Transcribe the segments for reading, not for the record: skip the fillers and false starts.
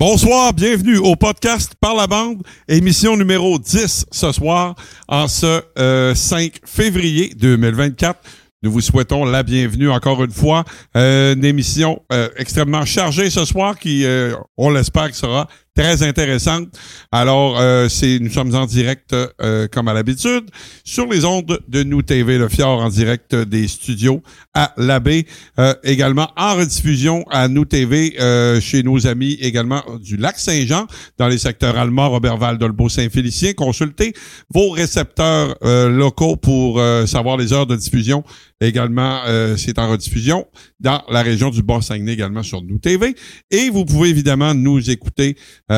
Bonsoir, bienvenue au podcast Par la bande, émission numéro 10 ce soir, en ce 5 février 2024. Nous vous souhaitons la bienvenue encore une fois. Une émission extrêmement chargée ce soir qui, on l'espère, qui sera très intéressante. Alors, nous sommes en direct, comme à l'habitude, sur les ondes de Nous TV, le Fjord, en direct des studios à l'Abbé. Également en rediffusion à Nous TV, chez nos amis également du Lac-Saint-Jean, dans les secteurs Alma, Roberval, Dolbeau, Saint-Félicien. Consultez vos récepteurs locaux pour savoir les heures de diffusion. Également, c'est en rediffusion dans la région du Bas-Saguenay, également sur Nous TV. Et vous pouvez évidemment nous écouter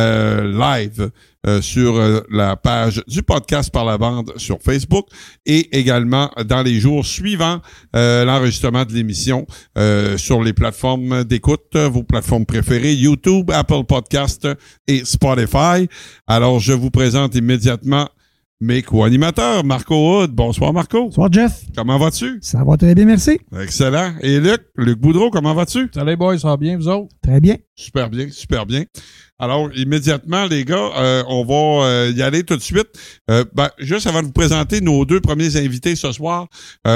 live sur la page du podcast Par la bande sur Facebook et également dans les jours suivants l'enregistrement de l'émission sur les plateformes d'écoute, vos plateformes préférées, YouTube, Apple Podcast et Spotify. Alors, je vous présente immédiatement mes co-animateurs, Marco Hood. Bonsoir, Marco. Bonsoir, Jeff. Comment vas-tu? Ça va très bien, merci. Excellent. Et Luc Boudreau, comment vas-tu? Salut, boys, ça va bien, vous autres? Très bien. Super bien, super bien. Alors, immédiatement, les gars, on va y aller tout de suite. Juste avant de vous présenter nos deux premiers invités ce soir,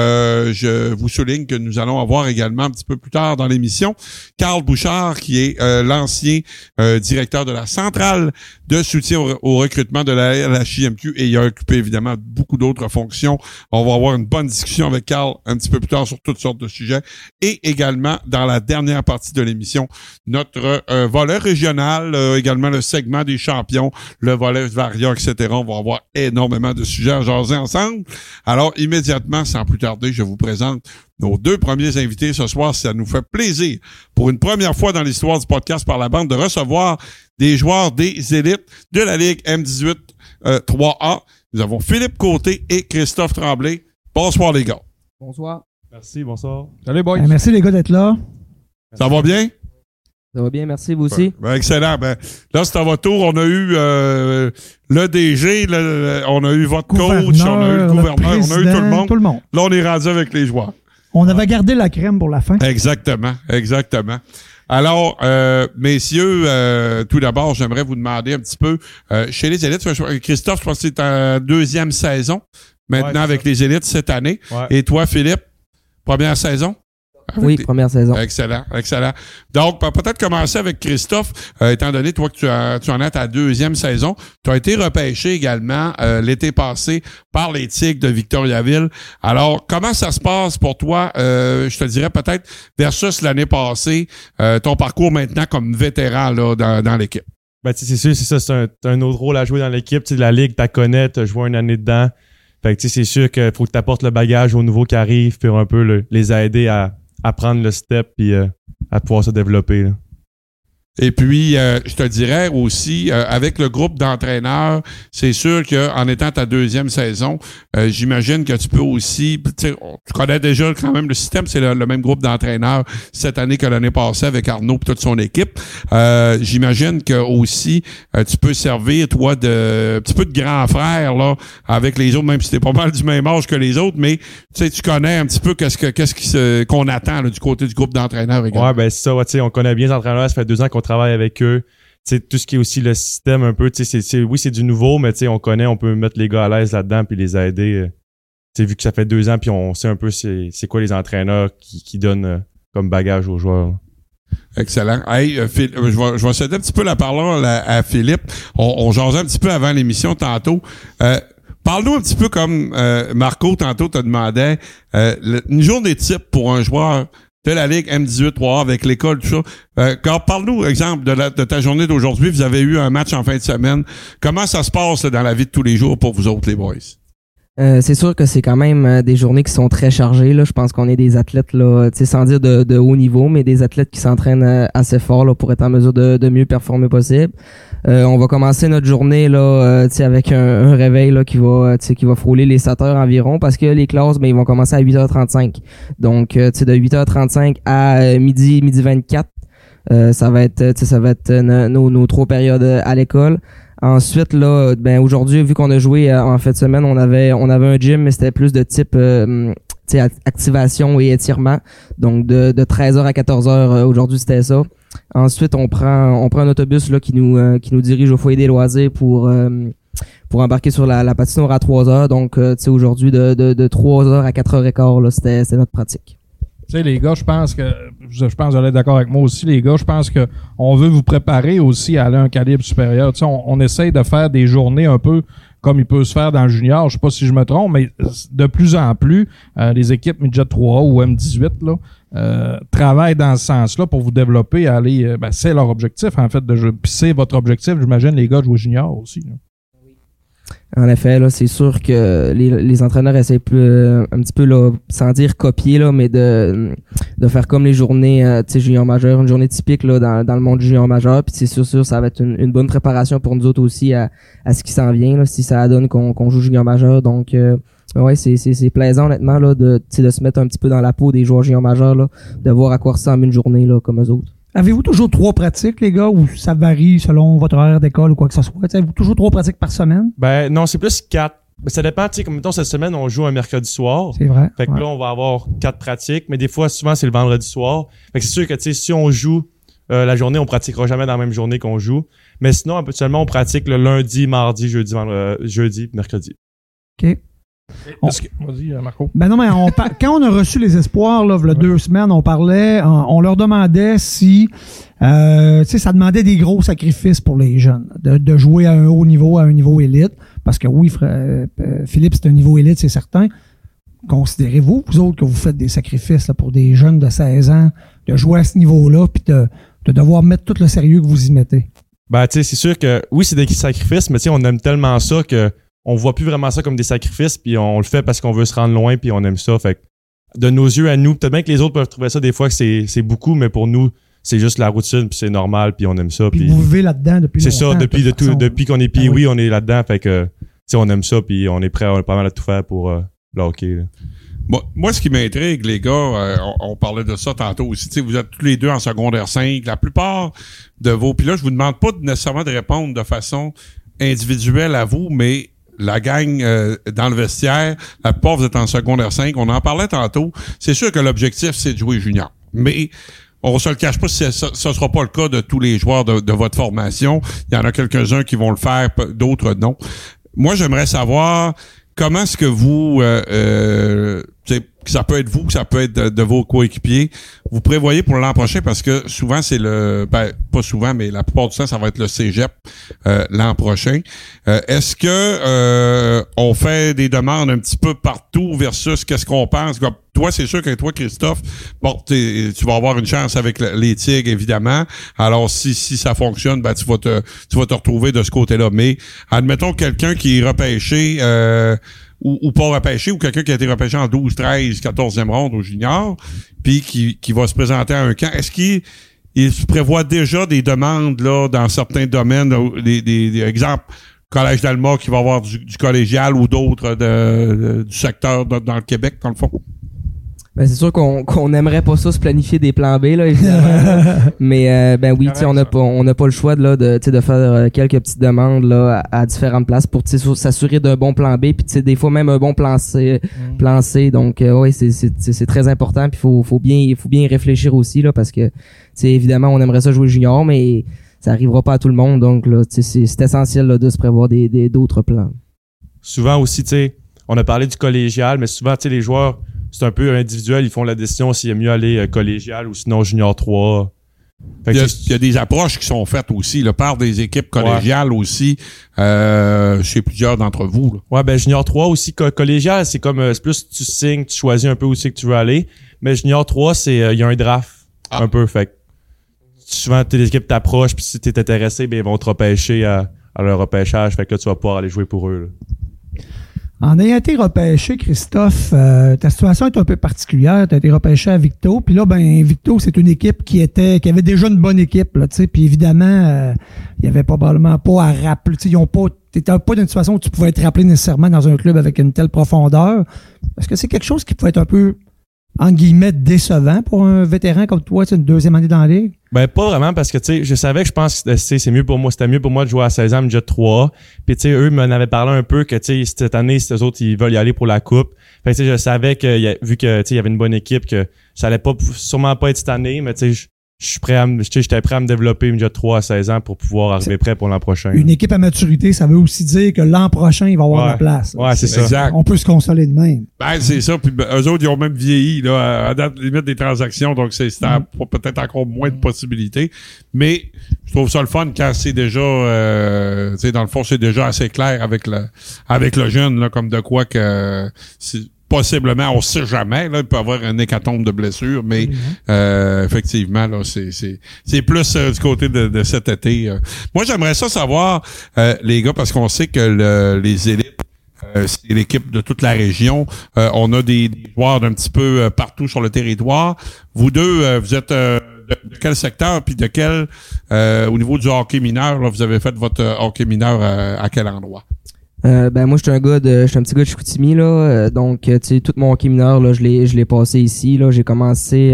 je vous souligne que nous allons avoir également un petit peu plus tard dans l'émission Carl Bouchard, qui est l'ancien directeur de la centrale de soutien au recrutement de la LHJMQ, et il a occupé évidemment beaucoup d'autres fonctions. On va avoir une bonne discussion avec Carl un petit peu plus tard sur toutes sortes de sujets. Et également, dans la dernière partie de l'émission, notre volet régional, également le segment des champions, le volet Varia, etc. On va avoir énormément de sujets à jaser ensemble. Alors, immédiatement, sans plus tarder, je vous présente nos deux premiers invités ce soir. Ça nous fait plaisir, pour une première fois dans l'histoire du podcast Par la bande, de recevoir des joueurs des élites de la Ligue M18 3A. Nous avons Philippe Côté et Christophe Tremblay. Bonsoir, les gars. Bonsoir. Merci, bonsour. Salut, boys. Merci, les gars, d'être là. Ça va bien? Ça va bien, merci, vous aussi. Excellent. Là, c'est à votre tour. On a eu le DG, on a eu votre coach, on a eu le gouverneur, on a eu tout le monde. Là, on est rendu avec les joueurs. On avait gardé la crème pour la fin. Exactement. Alors, messieurs, tout d'abord, j'aimerais vous demander un petit peu, chez les élites, Christophe, je pense que c'est ta deuxième saison maintenant avec les élites cette année. Ouais. Et toi, Philippe, première saison? Oui, première saison. Excellent. Donc, peut-être commencer avec Christophe, étant donné, toi, que tu en as ta deuxième saison. Tu as été repêché également l'été passé par les Tigres de Victoriaville. Alors, comment ça se passe pour toi, je te dirais peut-être, versus l'année passée, ton parcours maintenant comme vétéran là dans l'équipe? C'est sûr, c'est ça, c'est un autre rôle à jouer dans l'équipe. Tu sais, la Ligue, tu la connais, tu as joué une année dedans. Fait que, c'est sûr qu'il faut que tu apportes le bagage aux nouveaux qui arrivent, puis un peu les aider à prendre le step puis à pouvoir se développer. Là. Et puis, je te dirais aussi, avec le groupe d'entraîneurs, c'est sûr qu'en étant ta deuxième saison, j'imagine que tu peux aussi, tu connais déjà quand même le système, c'est le même groupe d'entraîneurs cette année que l'année passée avec Arnaud et toute son équipe. J'imagine que aussi, tu peux servir, toi, un petit peu de grand frère là avec les autres, même si t'es pas mal du même âge que les autres, mais tu connais un petit peu qu'on attend là, du côté du groupe d'entraîneurs également. Ouais, c'est ça, on connaît bien les entraîneurs, ça fait 2 ans qu'on travaille avec eux. T'sais, tout ce qui est aussi le système un peu, oui, c'est du nouveau, mais on connaît, on peut mettre les gars à l'aise là-dedans puis les aider. Vu que ça fait 2 ans puis on sait un peu c'est quoi les entraîneurs qui donnent comme bagage aux joueurs. Excellent. Hey, je vais céder un petit peu la parole à Philippe. On jasait un petit peu avant l'émission tantôt. Parle-nous un petit peu comme Marco tantôt te demandait une journée type pour un joueur de la Ligue M18 3A avec l'école, tout ça. Parle-nous, exemple, de ta journée d'aujourd'hui. Vous avez eu un match en fin de semaine. Comment ça se passe là, dans la vie de tous les jours pour vous autres, les boys? C'est sûr que c'est quand même des journées qui sont très chargées. Là. Je pense qu'on est des athlètes, là, sans dire de haut niveau, mais des athlètes qui s'entraînent assez fort là, pour être en mesure de mieux performer possible. On va commencer notre journée là, avec un réveil là, qui va frôler les 7 heures environ, parce que les classes, ils vont commencer à 8h35. Donc, de 8h35 à midi 24, ça va être nos 3 périodes à l'école. Ensuite, là, aujourd'hui, vu qu'on a joué en fin de semaine, on avait un gym, mais c'était plus de type activation et étirement. Donc, de 13h à 14h, aujourd'hui, c'était ça. Ensuite, on prend un autobus là qui nous dirige au foyer des loisirs pour embarquer sur la patinoire à 3h. Donc, tu sais, aujourd'hui, de 3h à 4h15, là, c'était notre pratique. Tu sais, les gars, je pense que vous allez être d'accord avec moi aussi, les gars. Je pense que on veut vous préparer aussi à aller à un calibre supérieur. Tu sais, on essaye de faire des journées un peu comme il peut se faire dans le junior. Je sais pas si je me trompe, mais de plus en plus, les équipes Midget 3A ou M18 là travaillent dans ce sens-là pour vous développer à aller. C'est leur objectif en fait de jouer. Puis c'est votre objectif, j'imagine, les gars, de jouer junior aussi. Là. En effet, là, c'est sûr que les entraîneurs essaient un petit peu là, sans dire copier là, mais de faire comme les journées, tu sais, junior majeur, une journée typique là dans le monde junior majeur. Puis c'est sûr, ça va être une bonne préparation pour nous autres aussi à ce qui s'en vient là, si ça donne qu'on joue junior majeur. Donc ouais, c'est plaisant honnêtement là de se mettre un petit peu dans la peau des joueurs junior majeurs là, de voir à quoi ressemble une journée là comme eux autres. Avez-vous toujours 3 pratiques, les gars, ou ça varie selon votre horaire d'école ou quoi que ce soit? Avez-vous toujours 3 pratiques par semaine? Ben non, c'est plus 4. Ça dépend, tu sais, comme mettons cette semaine, on joue un mercredi soir. C'est vrai. Fait que là, on va avoir 4 pratiques, mais des fois, souvent, c'est le vendredi soir. Fait que c'est sûr que, tu sais, si on joue la journée, on pratiquera jamais dans la même journée qu'on joue. Mais sinon, habituellement, on pratique le lundi, mardi, jeudi, mercredi. OK. Vas-y, Marco. Ben non, mais quand on a reçu les espoirs, là, il y a 2 semaines, on leur demandait si, tu sais, ça demandait des gros sacrifices pour les jeunes, de jouer à un haut niveau, à un niveau élite, parce que oui, Philippe, c'est un niveau élite, c'est certain. Considérez-vous, vous autres, que vous faites des sacrifices là, pour des jeunes de 16 ans, de jouer à ce niveau-là, puis de devoir mettre tout le sérieux que vous y mettez? Ben, tu sais, c'est sûr que, oui, c'est des sacrifices, mais tu sais, on aime tellement ça que on voit plus vraiment ça comme des sacrifices, puis on le fait parce qu'on veut se rendre loin, puis on aime ça. Fait que de nos yeux à nous, peut-être bien que les autres peuvent trouver ça des fois que c'est beaucoup, mais pour nous, c'est juste la routine, puis c'est normal, puis on aime ça. Puis vous vivez là-dedans depuis longtemps. C'est ça, depuis qu'on est oui, on est là-dedans, fait que tu sais, on aime ça, puis on est prêt pas mal à tout faire pour le hockey. Là. Bon, moi, ce qui m'intrigue, les gars, on parlait de ça tantôt aussi. Tu sais, vous êtes tous les deux en secondaire 5. La plupart de vos... Puis là, je vous demande pas nécessairement de répondre de façon individuelle à vous, mais la gang dans le vestiaire, la plupart vous êtes en secondaire 5. On en parlait tantôt. C'est sûr que l'objectif, c'est de jouer junior. Mais on se le cache pas, ce sera pas le cas de tous les joueurs de votre formation. Il y en a quelques-uns qui vont le faire, d'autres non. Moi, j'aimerais savoir comment est-ce que vous... ça peut être vous, ça peut être de vos coéquipiers. Vous prévoyez pour l'an prochain parce que souvent c'est pas souvent, mais la plupart du temps, ça va être le cégep l'an prochain. Est-ce que on fait des demandes un petit peu partout versus qu'est-ce qu'on pense? Comme toi, c'est sûr que toi, Christophe, bon, tu vas avoir une chance avec les Tigres, évidemment. Alors, si ça fonctionne, ben tu vas te retrouver de ce côté-là. Mais admettons quelqu'un qui est repêché ou pas repêché, ou quelqu'un qui a été repêché en 12, 13, 14e ronde au junior, puis qui va se présenter à un camp. Est-ce qu'il se prévoit déjà des demandes là dans certains domaines, des exemples, Collège d'Alma qui va avoir du collégial ou d'autres du secteur dans le Québec, dans le fond? Ben c'est sûr qu'on aimerait pas ça se planifier des plans B là évidemment. Mais ben oui, on n'a pas le choix de faire quelques petites demandes là à différentes places pour s'assurer d'un bon plan B, puis des fois même un bon plan C. Donc oui, c'est très important, puis faut bien y réfléchir aussi là, parce que évidemment on aimerait ça jouer junior, mais ça arrivera pas à tout le monde, donc là c'est essentiel là, de se prévoir d'autres plans. Souvent aussi, on a parlé du collégial, mais souvent les joueurs, c'est un peu individuel, ils font la décision s'il est mieux aller collégial ou sinon junior 3. Il y a des approches qui sont faites aussi, là, par des équipes collégiales aussi, chez plusieurs d'entre vous. Là. Ouais, ben junior 3 aussi, collégial, c'est comme c'est plus tu signes, tu choisis un peu où c'est que tu veux aller. Mais junior 3, c'est il y a un draft un peu. Fait que souvent tes équipes t'approchent, puis si t'es intéressé, ben ils vont te repêcher à leur repêchage. Fait que là, tu vas pouvoir aller jouer pour eux. Là. En ayant été repêché, Christophe, ta situation est un peu particulière. Tu as été repêché à Victo. Puis là, ben Victo, c'est une équipe qui avait déjà une bonne équipe, là, tu sais. Puis évidemment, il y avait probablement pas à rappeler. Tu sais, t'étais pas dans une situation où tu pouvais être rappelé nécessairement dans un club avec une telle profondeur. Est-ce que c'est quelque chose qui pouvait être un peu, en guillemets, décevant pour un vétéran comme toi, une 2e année dans la ligue? Ben, pas vraiment, parce que, je savais que je pense que c'était mieux pour moi de jouer à 16 ans, Midget 3. Puis, eux m'en avaient parlé un peu que, cette année, eux autres, ils veulent y aller pour la coupe. Fait que, je savais que, vu que, il y avait une bonne équipe, que ça allait sûrement pas être cette année, mais, j'étais prêt à me développer déjà 3 à 16 ans pour pouvoir arriver prêt pour l'an prochain. Une équipe à maturité, ça veut aussi dire que l'an prochain, il va avoir de la place. Ouais, c'est ça. Exact. On peut se consoler de même. Ben, c'est ça. Puis eux autres, ils ont même vieilli, là, à date limite des transactions. Donc, c'est peut-être encore moins de possibilités. Mais, je trouve ça le fun quand c'est déjà, tu sais, dans le fond, c'est déjà assez clair avec le jeune, là, comme de quoi que, possiblement, on sait jamais, là, il peut y avoir un hécatombe de blessures, mais effectivement, là, c'est plus du côté de cet été. Moi, j'aimerais ça savoir, les gars, parce qu'on sait que les élites, c'est l'équipe de toute la région. On a des joueurs d'un petit peu partout sur le territoire. Vous deux, vous êtes de quel secteur, puis de quel, au niveau du hockey mineur, là, vous avez fait votre hockey mineur à quel endroit? Ben moi je suis un petit gars de Chicoutimi là, donc tu sais tout mon hockey mineur là je l'ai passé ici là, j'ai commencé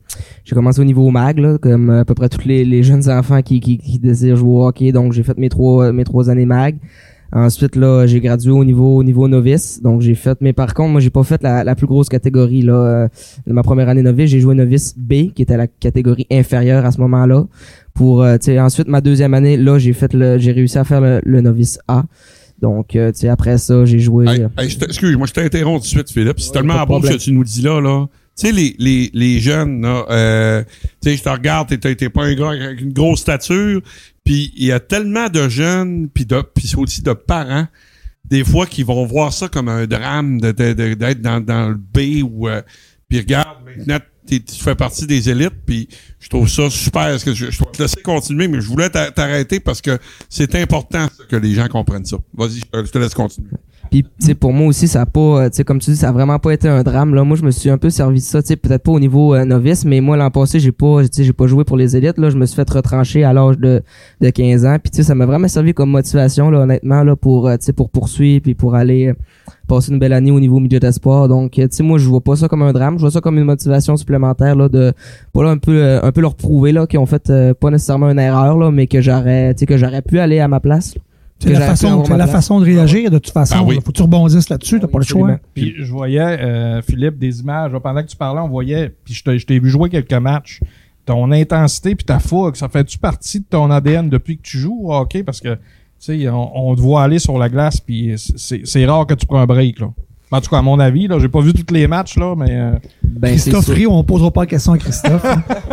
au niveau mag là, comme à peu près tous les jeunes enfants qui désirent jouer au hockey, donc j'ai fait mes trois années mag. Ensuite là, j'ai gradué au niveau novice, donc j'ai fait, mais par contre moi j'ai pas fait la plus grosse catégorie là de ma première année novice, j'ai joué novice B qui était la catégorie inférieure à ce moment-là. Pour tu sais ensuite ma deuxième année là, j'ai réussi à faire le novice A. Donc, tu sais, après ça, j'ai joué... Excuse-moi, je t'interromps tout de suite, Philippe. C'est tellement beau ce que tu nous dis là. Tu sais, les jeunes, là, tu sais, je te regarde, t'es pas un gars avec une grosse stature, puis il y a tellement de jeunes, puis aussi de parents, des fois, qui vont voir ça comme un drame d'être dans le B ou... puis regarde, maintenant, tu fais partie des élites, puis je trouve ça super. Est-ce que je vais te laisser continuer, mais je voulais t'arrêter parce que c'est important que les gens comprennent ça. Vas-y, je te laisse continuer. Puis, tu sais, pour moi aussi, ça a pas, tu sais, comme tu dis, ça a vraiment pas été un drame, là. Moi, je me suis un peu servi de ça, tu sais, peut-être pas au niveau novice, mais moi, l'an passé, j'ai pas joué pour les élites, là. Je me suis fait retrancher à l'âge de 15 ans. Puis, tu sais, ça m'a vraiment servi comme motivation, là, honnêtement, là, pour poursuivre puis pour aller passer une belle année au niveau milieu d'espoir. Donc, tu sais, moi, je vois pas ça comme un drame. Je vois ça comme une motivation supplémentaire, là, de, pas là, un peu leur prouver, là, qu'ils ont fait, pas nécessairement une erreur, là, mais que j'aurais pu aller à ma place, là. C'est la façon de réagir, de toute façon. Oui. Faut que tu rebondisses là-dessus, t'as pas le choix. Puis je voyais, Philippe, des images, là, pendant que tu parlais, on voyait, puis je t'ai vu jouer quelques matchs, ton intensité puis ta fougue, ça fait-tu partie de ton ADN depuis que tu joues au hockey? Parce que, tu sais, on te voit aller sur la glace, puis c'est rare que tu prends un break, là. En tout cas, à mon avis, là, j'ai pas vu tous les matchs, là, mais... Christophe Rie, on posera pas la question à Christophe.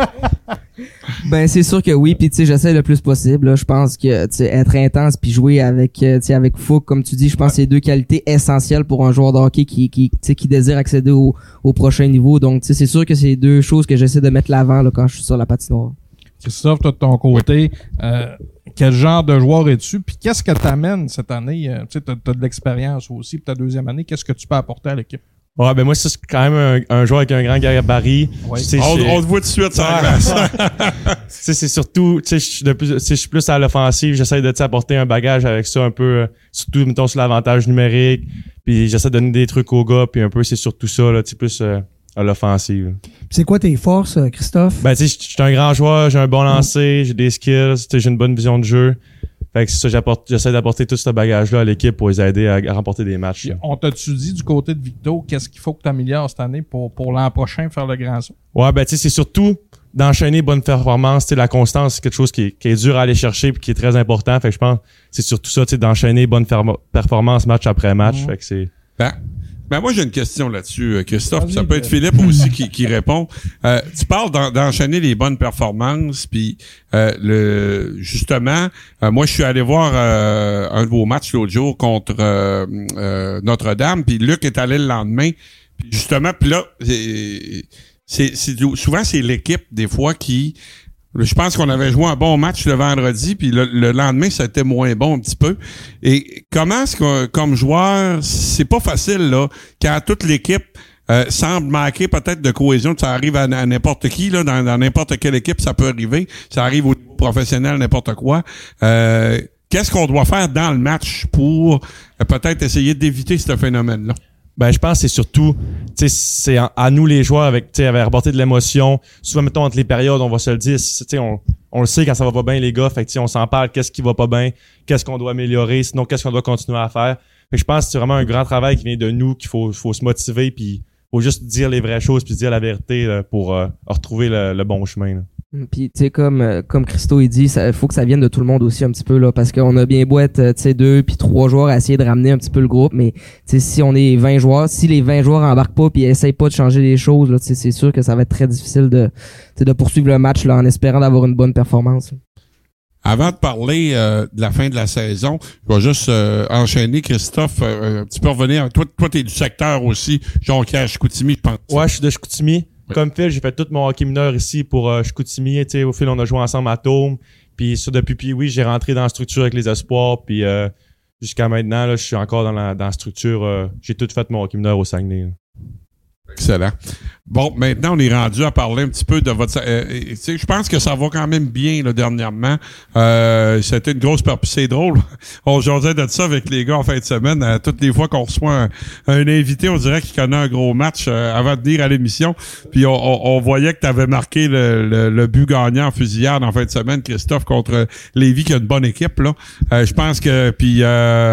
Ben c'est sûr que oui, puis tu sais j'essaie le plus possible là. Je pense que tu sais être intense puis jouer avec avec fougue comme tu dis, je pense que c'est 2 qualités essentielles pour un joueur de hockey qui désire accéder au prochain niveau. Donc tu sais c'est sûr que c'est 2 choses que j'essaie de mettre l'avant là quand je suis sur la patinoire. Christophe, toi de ton côté, quel genre de joueur es-tu? Puis qu'est-ce que t'amènes cette année? Tu sais, t'as de l'expérience aussi pour ta deuxième année. Qu'est-ce que tu peux apporter à l'équipe? Ouais, ben moi, ça, c'est quand même un joueur avec un grand gabarit. Ouais. On te voit tout de suite, ça glace. C'est surtout, tu sais, je suis plus à l'offensive. J'essaie de apporter un bagage avec ça un peu, surtout, mettons, sur l'avantage numérique. Puis j'essaie de donner des trucs aux gars, puis un peu, c'est surtout ça, là, tu sais, plus à l'offensive. C'est quoi tes forces, Christophe? Ben, tu sais, je suis un grand joueur, j'ai un bon lancer, j'ai des skills, tu sais, j'ai une bonne vision de jeu. Fait que c'est ça, j'essaie d'apporter tout ce bagage-là à l'équipe pour les aider à remporter des matchs. Puis on t'a-tu dit du côté de Victo, qu'est-ce qu'il faut que tu améliores cette année pour l'an prochain faire le grand saut? Ouais, ben tu sais, c'est surtout d'enchaîner bonne performance. Tu sais, la constance, c'est quelque chose qui est dur à aller chercher puis qui est très important. Fait que je pense que c'est surtout ça, tu sais, d'enchaîner bonne performance match après match. Fait que c'est... Ben moi j'ai une question là-dessus, Christophe. Ça peut être Philippe aussi qui répond. Tu parles d'enchaîner les bonnes performances, puis justement, moi je suis allé voir un de vos matchs l'autre jour contre Notre-Dame, puis Luc est allé le lendemain. Puis justement, puis là, souvent c'est l'équipe des fois qui... Je pense qu'on avait joué un bon match le vendredi, puis le lendemain, ça a été moins bon un petit peu. Et comment est-ce que, comme joueur, c'est pas facile, là, quand toute l'équipe semble manquer peut-être de cohésion, ça arrive à n'importe qui, là, dans n'importe quelle équipe, ça peut arriver. Ça arrive au niveau professionnel, n'importe quoi. Qu'est-ce qu'on doit faire dans le match pour peut-être essayer d'éviter ce phénomène-là? Ben, je pense que c'est surtout, tu sais, c'est à nous les joueurs avec apporter de l'émotion. Souvent, mettons, entre les périodes, on va se le dire, tu sais, on le sait quand ça va pas bien, les gars. Fait que, tu sais, on s'en parle, qu'est-ce qui va pas bien, qu'est-ce qu'on doit améliorer, sinon, qu'est-ce qu'on doit continuer à faire. Fait que je pense que c'est vraiment un grand travail qui vient de nous, qu'il faut se motiver, puis faut juste dire les vraies choses, puis dire la vérité là, pour retrouver le bon chemin, là. Puis tu sais comme Christo il dit, il faut que ça vienne de tout le monde aussi un petit peu là, parce qu'on a bien beau être tu sais 2 puis 3 joueurs à essayer de ramener un petit peu le groupe, mais tu sais si on est 20 joueurs, si les 20 joueurs embarquent pas puis essayent pas de changer les choses là, tu sais c'est sûr que ça va être très difficile de poursuivre le match là en espérant d'avoir une bonne performance. Avant de parler de la fin de la saison, je vais juste enchaîner, Christophe, un petit peu revenir. Toi, t'es du secteur aussi, Jonquière-Chicoutimi, je pense. Ouais, je suis de Chicoutimi. Comme Phil, j'ai fait tout mon hockey mineur ici pour Chicoutimi. Tu sais, au fil, on a joué ensemble à Tôme. Puis depuis oui, j'ai rentré dans la structure avec les espoirs. Puis jusqu'à maintenant, là, je suis encore dans la structure. J'ai tout fait mon hockey mineur au Saguenay. Là. Excellent. Bon, maintenant, on est rendu à parler un petit peu de votre... je pense que ça va quand même bien, là, dernièrement. C'était une grosse... C'est drôle. On jasait de ça avec les gars en fin de semaine. Toutes les fois qu'on reçoit un invité, on dirait qu'il connaît un gros match avant de venir à l'émission. Puis on voyait que tu avais marqué le but gagnant en fusillade en fin de semaine, Christophe, contre Lévis, qui a une bonne équipe, là. Je pense que... Puis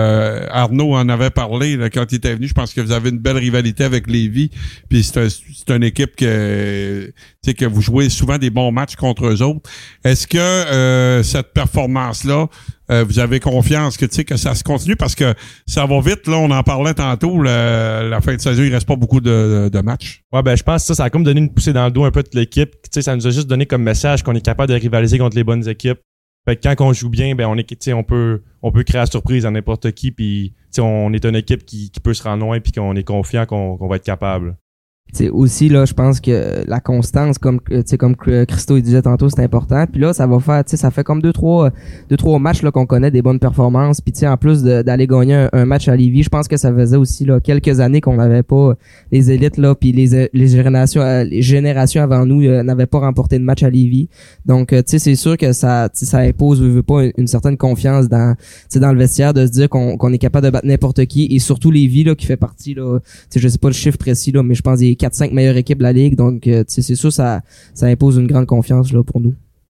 Arnaud en avait parlé là, quand il était venu. Je pense que vous avez une belle rivalité avec Lévis. Puis c'est une équipe que vous jouez souvent des bons matchs contre eux autres. Est-ce que cette performance-là, vous avez confiance que ça se continue? Parce que ça va vite, là, on en parlait tantôt, la fin de saison, il reste pas beaucoup de matchs. Ouais, ben je pense que ça a comme donné une poussée dans le dos un peu de l'équipe. Ça nous a juste donné comme message qu'on est capable de rivaliser contre les bonnes équipes. Fait que quand on joue bien, ben on peut créer la surprise à n'importe qui, puis on est une équipe qui peut se rendre loin, puis qu'on est confiant qu'on va être capable. T'sais, aussi là je pense que la constance comme Christo il disait tantôt c'est important, puis là ça va faire ça fait comme deux trois matchs là qu'on connaît des bonnes performances, puis en plus d'aller gagner un match à Lévis, je pense que ça faisait aussi là quelques années qu'on n'avait pas les élites là, puis les générations avant nous n'avaient pas remporté de match à Lévis, donc c'est sûr que ça impose veut pas une certaine confiance dans le vestiaire de se dire qu'on est capable de battre n'importe qui, et surtout Lévis là qui fait partie là, je sais pas le chiffre précis là, mais je pense des 4-5 meilleures équipes de la Ligue. Donc, c'est sûr, ça impose une grande confiance là pour nous.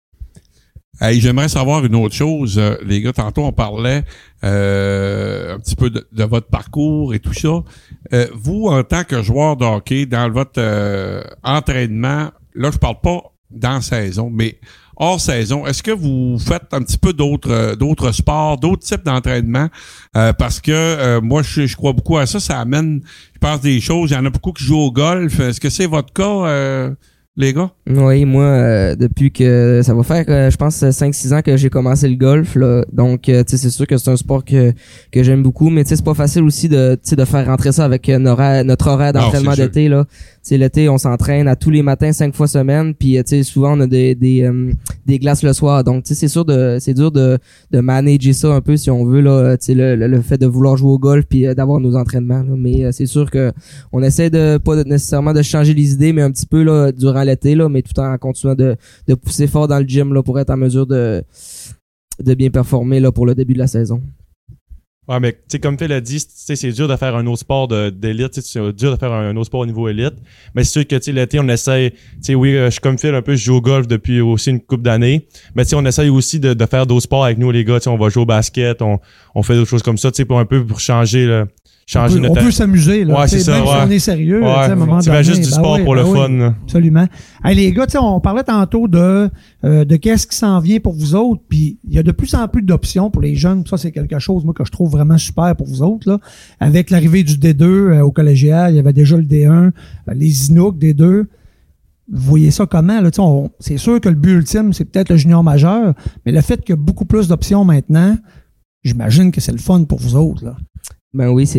Hey, j'aimerais savoir une autre chose. Les gars, tantôt, on parlait un petit peu de votre parcours et tout ça. Vous, en tant que joueur de hockey, dans votre entraînement, là, je parle pas dans la saison, mais hors saison, est-ce que vous faites un petit peu d'autres sports, d'autres types d'entraînement? Parce que moi, je crois beaucoup à ça. Ça amène, je pense, des choses. Il y en a beaucoup qui jouent au golf. Est-ce que c'est votre cas, les gars? Oui, moi, depuis que ça va faire, je pense, 5-6 ans que j'ai commencé le golf, là. Donc, c'est sûr que c'est un sport que j'aime beaucoup, mais c'est pas facile aussi de faire rentrer ça avec notre horaire d'entraînement d'été, là. L'été, on s'entraîne à tous les matins 5 fois semaine, puis souvent on a des glaces le soir. Donc c'est dur de manager ça un peu si on veut là, le fait de vouloir jouer au golf puis d'avoir nos entraînements là. Mais c'est sûr que on essaie de pas nécessairement de changer les idées, mais un petit peu là durant l'été là, mais tout en continuant de pousser fort dans le gym là pour être en mesure de bien performer là pour le début de la saison. Ouais, mais tu sais, comme Phil a dit, c'est dur de faire un autre sport d'élite, c'est dur de faire un autre sport au niveau élite. Mais c'est sûr que l'été, on essaie, oui, je suis comme Phil un peu, je joue au golf depuis aussi une couple d'années. Mais on essaye aussi de faire d'autres sports avec nous, les gars. On va jouer au basket, on fait d'autres choses comme ça, pour changer là. On peut s'amuser, là. Ouais, c'est ça, même si on est sérieux, à un moment donné. Juste du sport pour le fun. Là. Absolument. Hey, les gars, on parlait tantôt de qu'est-ce qui s'en vient pour vous autres, puis il y a de plus en plus d'options pour les jeunes. Ça, c'est quelque chose, moi, que je trouve vraiment super pour vous autres, là. Avec l'arrivée du D2 au collégial, il y avait déjà le D1, les Inuks D2. Vous voyez ça comment, là? C'est sûr que le but ultime, c'est peut-être le junior majeur, mais le fait qu'il y a beaucoup plus d'options maintenant, j'imagine que c'est le fun pour vous autres, là. Ben oui,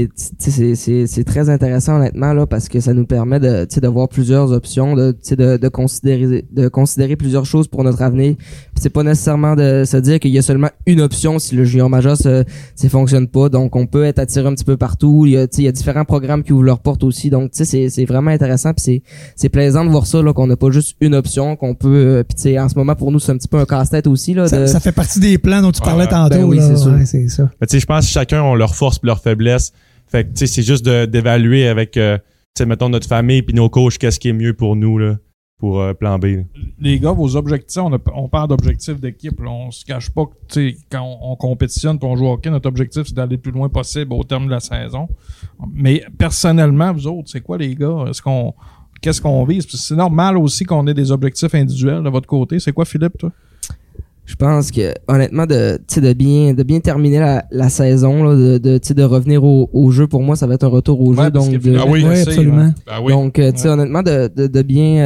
c'est très intéressant honnêtement là parce que ça nous permet de voir plusieurs options, de considérer plusieurs choses pour notre avenir. Puis c'est pas nécessairement de se dire qu'il y a seulement une option si le junior majeur ça fonctionne pas. Donc on peut être attiré un petit peu partout. Il y a différents programmes qui ouvrent leurs portes aussi. Donc c'est vraiment intéressant puis c'est plaisant de voir ça là qu'on n'a pas juste une option qu'on peut puis en ce moment pour nous c'est un petit peu un casse-tête aussi là. Ça fait partie des plans dont tu parlais tantôt. Ben oui, là. C'est sûr. Ouais, c'est ça. Je pense que chacun a leur force et leur faiblesse. Fait que c'est juste d'évaluer avec mettons notre famille puis nos coachs qu'est-ce qui est mieux pour nous là pour plan B. Là. Les gars, vos objectifs, on parle d'objectifs d'équipe, là. On se cache pas que quand on compétitionne et on joue au hockey, notre objectif c'est d'aller le plus loin possible au terme de la saison. Mais personnellement, vous autres, c'est quoi les gars? Est-ce qu'on qu'est-ce qu'on vise. Puis c'est normal aussi qu'on ait des objectifs individuels de votre côté. C'est quoi, Philippe, toi? Je pense que honnêtement de bien terminer la saison là, de revenir au jeu, pour moi ça va être un retour au jeu, donc oui, absolument. Donc honnêtement de bien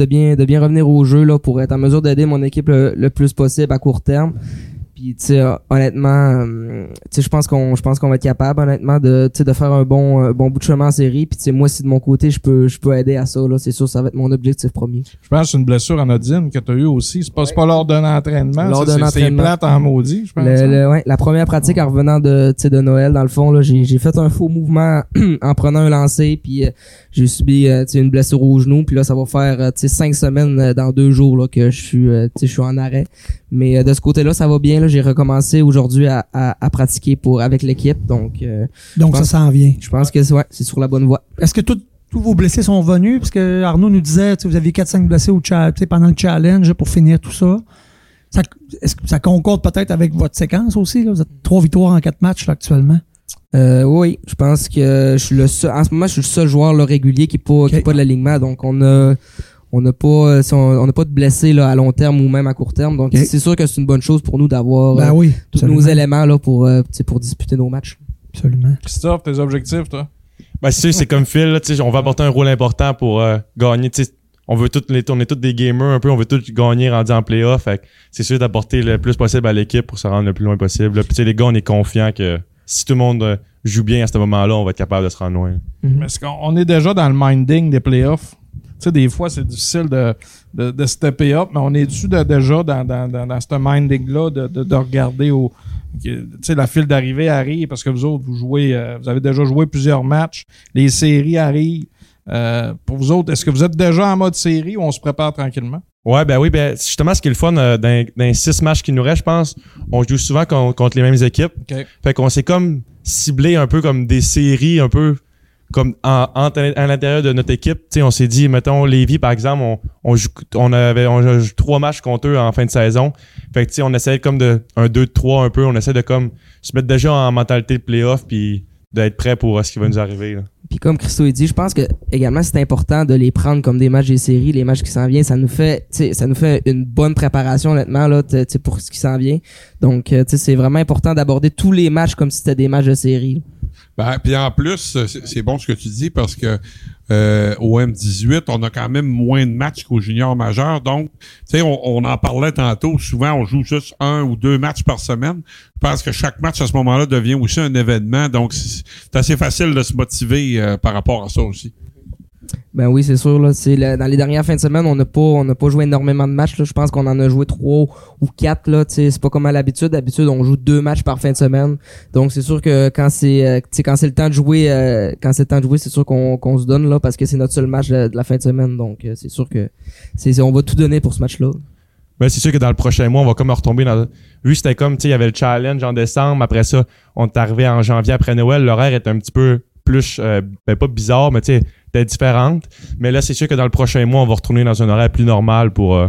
revenir au jeu là pour être en mesure d'aider mon équipe le plus possible à court terme. Puis honnêtement, je pense qu'on va être capable honnêtement de faire un bon bout de chemin en série. Puis moi si de mon côté je peux aider à ça là, c'est sûr ça va être mon objectif premier. Je pense que c'est une blessure anodine que tu as eu aussi, c'est pas lors d'un entraînement, c'est plate en maudit, je pense. La première pratique en revenant de Noël dans le fond là, j'ai fait un faux mouvement en prenant un lancer puis j'ai subi une blessure au genou, puis là ça va faire 5 semaines dans 2 jours là que je suis en arrêt. Mais de ce côté-là, ça va bien. Là, j'ai recommencé aujourd'hui à pratiquer avec l'équipe. Donc ça s'en vient. Je pense que c'est sur la bonne voie. Est-ce que tous vos blessés sont venus? Parce que Arnaud nous disait, vous aviez 4-5 blessés pendant le challenge pour finir tout ça. Est-ce que ça concorde peut-être avec votre séquence aussi? Là? Vous êtes 3 victoires en 4 matchs là, actuellement. Oui, je pense que je suis le seul. En ce moment, je suis le seul joueur là, régulier qui est pas de l'alignement. Donc on n'a pas de blessés là à long terme ou même à court terme, donc c'est sûr que c'est une bonne chose pour nous d'avoir tous nos éléments là pour disputer nos matchs. Absolument. Christophe, tes objectifs toi? Ben c'est comme Phil là, on va apporter un rôle important pour gagner, on est tous des gamers un peu, on veut tous gagner rendu en playoff, fait c'est sûr d'apporter le plus possible à l'équipe pour se rendre le plus loin possible. Puis les gars, on est confiants que si tout le monde joue bien à ce moment-là, on va être capable de se rendre loin. Mais est-ce qu'on est déjà dans le minding des playoffs? Tu sais, des fois, c'est difficile de stepper up, mais on est dessus déjà dans ce minding-là de regarder tu sais, la file d'arrivée arrive parce que vous autres, vous avez déjà joué plusieurs matchs. Les séries arrivent. Pour vous autres, est-ce que vous êtes déjà en mode série ou on se prépare tranquillement? Ouais, justement, ce qui est le fun dans 6 matchs qui nous restent, je pense, on joue souvent contre les mêmes équipes. Okay. Fait qu'on s'est comme ciblé un peu comme des séries un peu comme à l'intérieur de notre équipe. Tu sais, on s'est dit, mettons, Lévis, par exemple, on joue 3 matchs contre eux en fin de saison. Fait que, tu sais, on essaie comme un 2-3 un peu. On essaie de comme se mettre déjà en mentalité de playoff puis d'être prêt pour ce qui va nous arriver, là. Puis comme Christo a dit, je pense que également c'est important de les prendre comme des matchs des séries, les matchs qui s'en viennent, ça nous fait une bonne préparation honnêtement là, pour ce qui s'en vient. Donc c'est vraiment important d'aborder tous les matchs comme si c'était des matchs de série. Puis en plus, c'est bon ce que tu dis parce que au M18, on a quand même moins de matchs qu'au junior majeur. Donc, tu sais, on en parlait tantôt. Souvent, on joue juste 1 ou 2 matchs par semaine. Je pense que chaque match à ce moment-là devient aussi un événement. Donc, c'est assez facile de se motiver par rapport à ça aussi. Ben oui, c'est sûr là, dans les dernières fins de semaine, on n'a pas joué énormément de matchs là, je pense qu'on en a joué 3 ou 4 là, c'est pas comme à l'habitude, d'habitude on joue 2 matchs par fin de semaine. Donc c'est sûr que quand c'est le temps de jouer c'est sûr qu'on se donne là parce que c'est notre seul match de la fin de semaine. Donc c'est sûr que on va tout donner pour ce match-là. Ben c'est sûr que dans le prochain mois, on va comme retomber vu que c'était comme il y avait le challenge en décembre, après ça, on est arrivé en janvier après Noël, l'horaire est un petit peu plus pas bizarre, mais tu sais différente. Mais là, c'est sûr que dans le prochain mois, on va retourner dans un horaire plus normal pour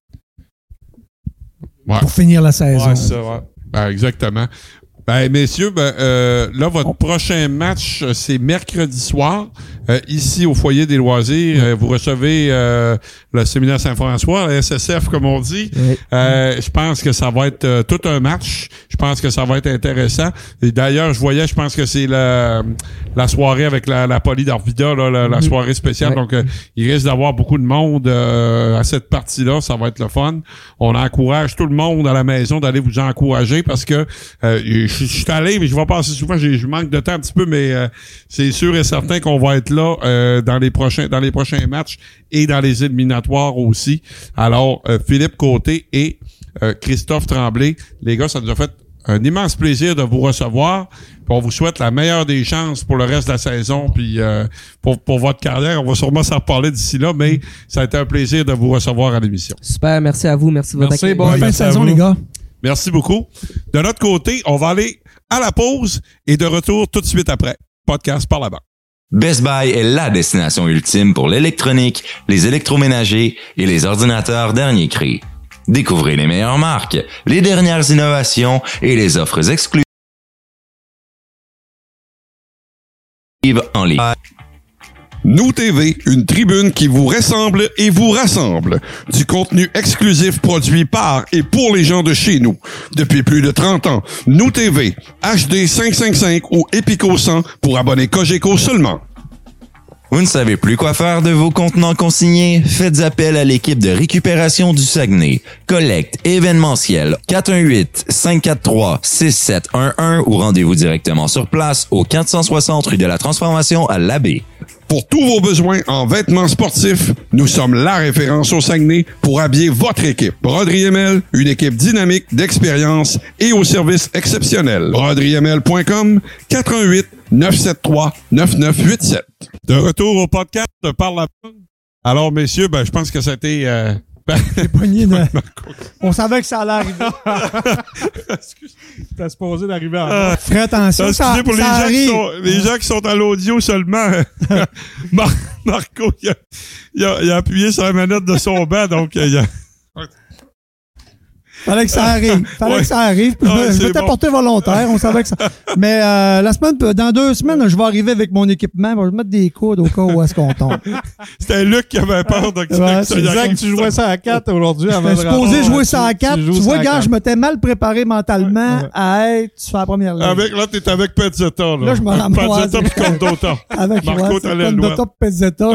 finir la saison. Ouais, c'est ça, ouais. Ben, exactement. Ben, messieurs, là, votre prochain match, c'est mercredi soir, ici au Foyer des loisirs. Vous recevez le Séminaire Saint-François, la SSF, comme on dit. Oui. Je pense que ça va être tout un match. Je pense que ça va être intéressant. Et d'ailleurs, je pense que c'est la soirée avec la Poly d'Arvida, là, la soirée spéciale. Ouais. Donc, il risque d'avoir beaucoup de monde à cette partie-là. Ça va être le fun. On encourage tout le monde à la maison d'aller vous encourager parce que je suis allé, mais je vais passer souvent. Je manque de temps un petit peu, mais c'est sûr et certain qu'on va être là dans les prochains matchs et dans les éliminatoires aussi. Alors, Philippe Côté et Christophe Tremblay, les gars, ça nous a fait un immense plaisir de vous recevoir. Puis on vous souhaite la meilleure des chances pour le reste de la saison, puis pour votre carrière. On va sûrement s'en reparler d'ici là, mais ça a été un plaisir de vous recevoir à l'émission. Super, merci à vous, merci de votre accueil. Bonne fin de saison, les gars. Merci beaucoup. De notre côté, on va aller à la pause et de retour tout de suite après. Podcast par la banque. Best Buy est la destination ultime pour l'électronique, les électroménagers et les ordinateurs dernier cri. Découvrez les meilleures marques, les dernières innovations et les offres exclusives en ligne. Nous TV, une tribune qui vous ressemble et vous rassemble. Du contenu exclusif produit par et pour les gens de chez nous. Depuis plus de 30 ans, Nous TV, HD 555 ou Epico 100 pour abonnés Cogeco seulement. Vous ne savez plus quoi faire de vos contenants consignés? Faites appel à l'équipe de récupération du Saguenay. Collecte événementielle 418-543-6711 ou rendez-vous directement sur place au 460 rue de la Transformation à Labbé. Pour tous vos besoins en vêtements sportifs, nous sommes la référence au Saguenay pour habiller votre équipe. Broderie ML, une équipe dynamique, d'expérience et au service exceptionnel. BroderieML.com, 418-973-9987. De retour au podcast Parle la bande. Alors, messieurs, je pense que c'était... On savait que ça allait arriver. T'as supposé d'arriver à Fais attention, excusez pour ça arrive. les gens qui sont à l'audio seulement. Marco, il a appuyé sur la manette de son banc, donc il a... Fallait que ça arrive. Fallait que ça arrive. Puis je vais t'apporter volontaire. On savait que ça. Mais dans 2 semaines, je vais arriver avec mon équipement. Je vais mettre des coudes au cas où est-ce qu'on tombe. C'était Luc qui avait peur de c'est exact que tu jouais ça à 4 aujourd'hui. J'étais supposé jouer ça à 4. Tu vois, gars, je m'étais mal préparé mentalement à être sur la première ligne. Là, t'es avec Pezzetta. Là, je me ramasse. Pezzetta puis Condota. Avec Marco, t'allais loin. Condota puis Pezzetta.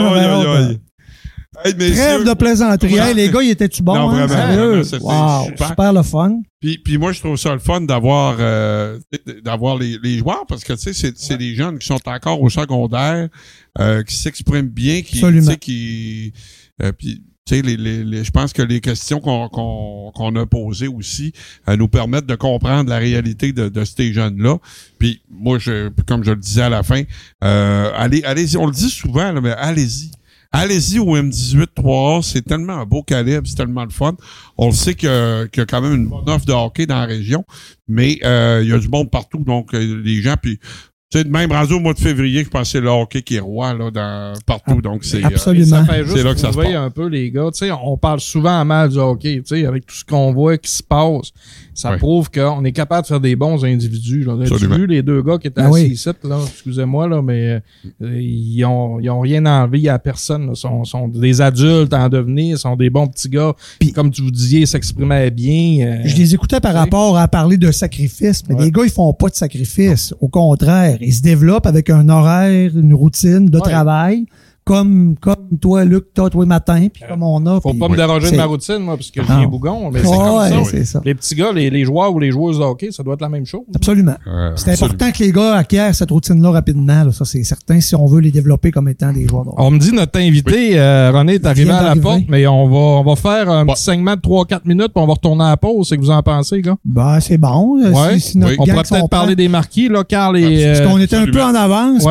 Hey, Trêve de plaisanterie. Hey, les gars, ils étaient-tu bons? Non, hein? vraiment, Sérieux? Wow, super le fun. Puis moi, je trouve ça le fun d'avoir les joueurs parce que, tu sais, c'est des jeunes qui sont encore au secondaire, qui s'expriment bien, puis, tu sais, je pense que les questions qu'on a posées aussi nous permettent de comprendre la réalité de ces jeunes-là. Puis moi, comme je le disais à la fin, allez-y, on le dit souvent, là, mais allez-y. Allez-y au M18-3A, c'est tellement un beau calibre, c'est tellement le fun. On le sait qu'il y a quand même une bonne offre de hockey dans la région, mais il y a du monde partout, donc les gens, puis tu sais, même rendu au mois de février, je pense que c'est le hockey qui est roi là partout, donc c'est absolument. Ça fait juste c'est là que ça se passe. un peu les gars, tu sais, on parle souvent à mal du hockey, tu sais, avec tout ce qu'on voit qui se passe, ça prouve qu'on est capable de faire des bons individus. J'ai vu les 2 gars qui étaient assis ici, là, excusez-moi là, mais ils ont rien envie à personne, là. Sont des adultes en devenir, sont des bons petits gars. Puis comme tu vous disiez, ils s'exprimaient bien. Je les écoutais par rapport à parler de sacrifice, mais les gars ils font pas de sacrifice, au contraire. Ils se développent avec un horaire, une routine de travail, comme toi, Luc, toi, tous les matins, puis comme on a. Faut pas me déranger de ma routine, moi, parce que j'ai un bougon. Mais c'est ça. Les petits gars, les joueurs ou les joueuses de hockey, ça doit être la même chose. Absolument. C'est important que les gars acquièrent cette routine-là rapidement. Là. Ça, c'est certain, si on veut les développer comme étant des joueurs de hockey. On me dit, notre invité, René, est arrivé à la porte, mais on va faire un petit segment de 3-4 minutes, puis on va retourner à la pause. C'est que vous en pensez, gars? C'est bon. Si on pourrait peut-être parler des marquis, là, Carl et... Parce qu'on était un peu en avance.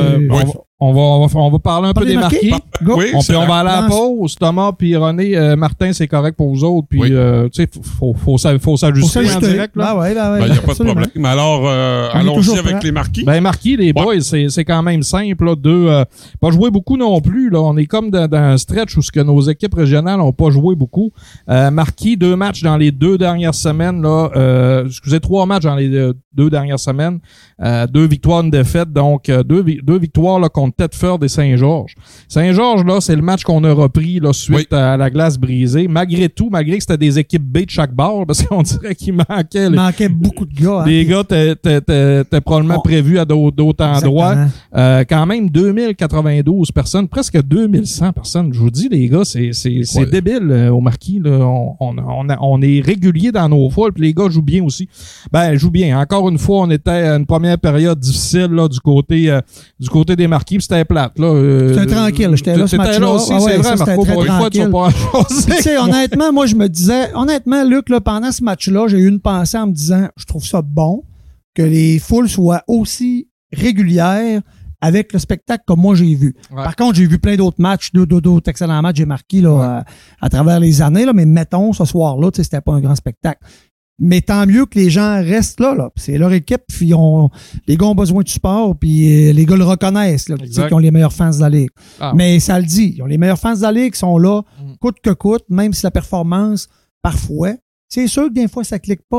On va parler un peu des marquis. Oui, on va aller à la pause. Thomas puis René, Martin, c'est correct pour vous autres. Puis, tu sais, faut s'ajuster en direct, là. Il n'y a pas de problème. Mais alors, allons-y avec les marquis. Marquis, les boys, c'est quand même simple, là. Pas joué beaucoup non plus, là. On est comme dans un stretch où ce que nos équipes régionales ont pas joué beaucoup. Marquis, 2 matchs dans les 2 dernières semaines, là. 3 matchs dans les 2 dernières semaines. 2 victoires, 1 défaite. Donc, 2 victoires, là, contre Thetford et Saint-Georges. Saint-Georges, là, c'est le match qu'on a repris, là, suite à la glace brisée. Malgré tout, malgré que c'était des équipes B de chaque bord, parce qu'on dirait qu'il manquait. Il manquait beaucoup de gars. Les gars étaient probablement prévus à d'autres endroits. Quand même, 2092 personnes, presque 2100 personnes. Je vous dis, les gars, c'est débile au Marquis, là. On est régulier dans nos foules, puis les gars jouent bien aussi. Jouent bien. Encore une fois, on était à une première période difficile, là, du côté des Marquis, puis c'était plate, là. C'était tranquille. J'étais là ce match-là. Là aussi, c'est vrai, Marco, pour une fois, tu vas pas Tu sais, honnêtement, moi, je me disais, Luc, là, pendant ce match-là, j'ai eu une pensée en me disant, je trouve ça bon que les foules soient aussi régulières avec le spectacle comme moi j'ai vu. Ouais. Par contre, j'ai vu plein d'autres matchs, d'autres excellents matchs j'ai marqués là, à travers les années, là, mais mettons, ce soir-là, tu sais, c'était pas un grand spectacle. Mais tant mieux que les gens restent là. C'est leur équipe, puis les gars ont besoin de support, puis les gars le reconnaissent, là, qu'ils ont les meilleurs fans de la Ligue. Mais ça le dit, ils ont les meilleurs fans de la Ligue qui sont là, coûte que coûte, même si la performance, parfois, c'est sûr que des fois, ça clique pas, là.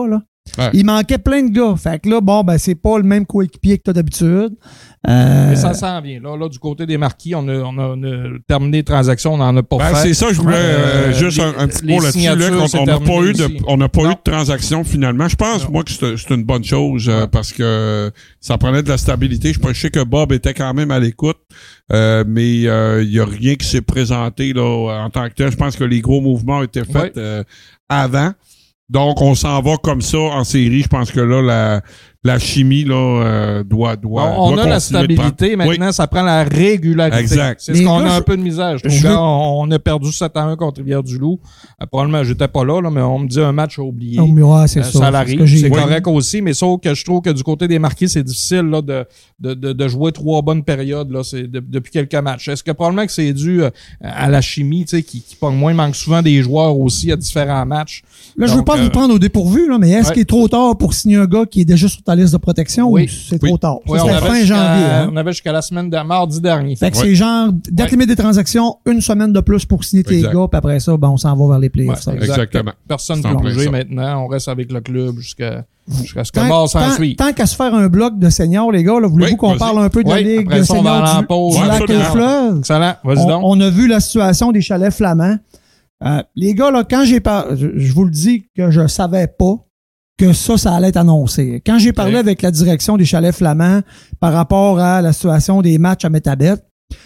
Ouais. Il manquait plein de gars. Fait que là, bon, ben, c'est pas le même coéquipier que t'as d'habitude. Mais ça s'en vient. Là, du côté des marquis, on a terminé les transactions, on n'en a pas fait. C'est ça, je voulais juste un petit mot là-dessus. Là, on n'a pas eu de transaction finalement. Je pense, moi, que c'est une bonne chose parce que ça prenait de la stabilité. Je sais que Bob était quand même à l'écoute, mais il y a rien qui s'est présenté là en tant que tel. Je pense que les gros mouvements ont été faits avant. Donc, on s'en va comme ça en série. Je pense que là, la chimie là doit on a la stabilité. Maintenant, ça prend la régularité. Exact. C'est ce qu'on a un peu de misère. On a perdu 7-1 contre Rivière-du-Loup. Probablement, j'étais pas là, mais on me dit un match à oublier. C'est ça. Ça l'arrive. C'est correct aussi, mais sauf que je trouve que du côté des marquis, c'est difficile là de jouer 3 bonnes périodes là, depuis quelques matchs. Est-ce que probablement que c'est dû à la chimie, tu sais, qui pogne moins, il manque souvent des joueurs aussi à différents matchs. Là, je veux pas vous prendre au dépourvu, là, mais est-ce qu'il est trop tard pour signer un gars qui est déjà sur ta liste de protection ou c'est trop tard? Oui, c'était fin janvier. On avait jusqu'à la semaine de mardi dernier. Fait que c'est genre, date limite des transactions, une semaine de plus pour signer tes gars, puis après ça, ben, on s'en va vers les playoffs. Exactement. Personne ne peut bouger maintenant. On reste avec le club jusqu'à ce que mort s'en suive. Tant qu'à se faire un bloc de seniors, les gars, là, voulez-vous qu'on parle un peu de la Ligue de seniors du Lac et Fleuve? Excellent. Vas-y donc. On a vu la situation des chalets flamands. Les gars, là, quand j'ai parlé, je vous le dis que je savais pas que ça allait être annoncé. Quand j'ai parlé avec la direction des chalets flamands par rapport à la situation des matchs à Metabet,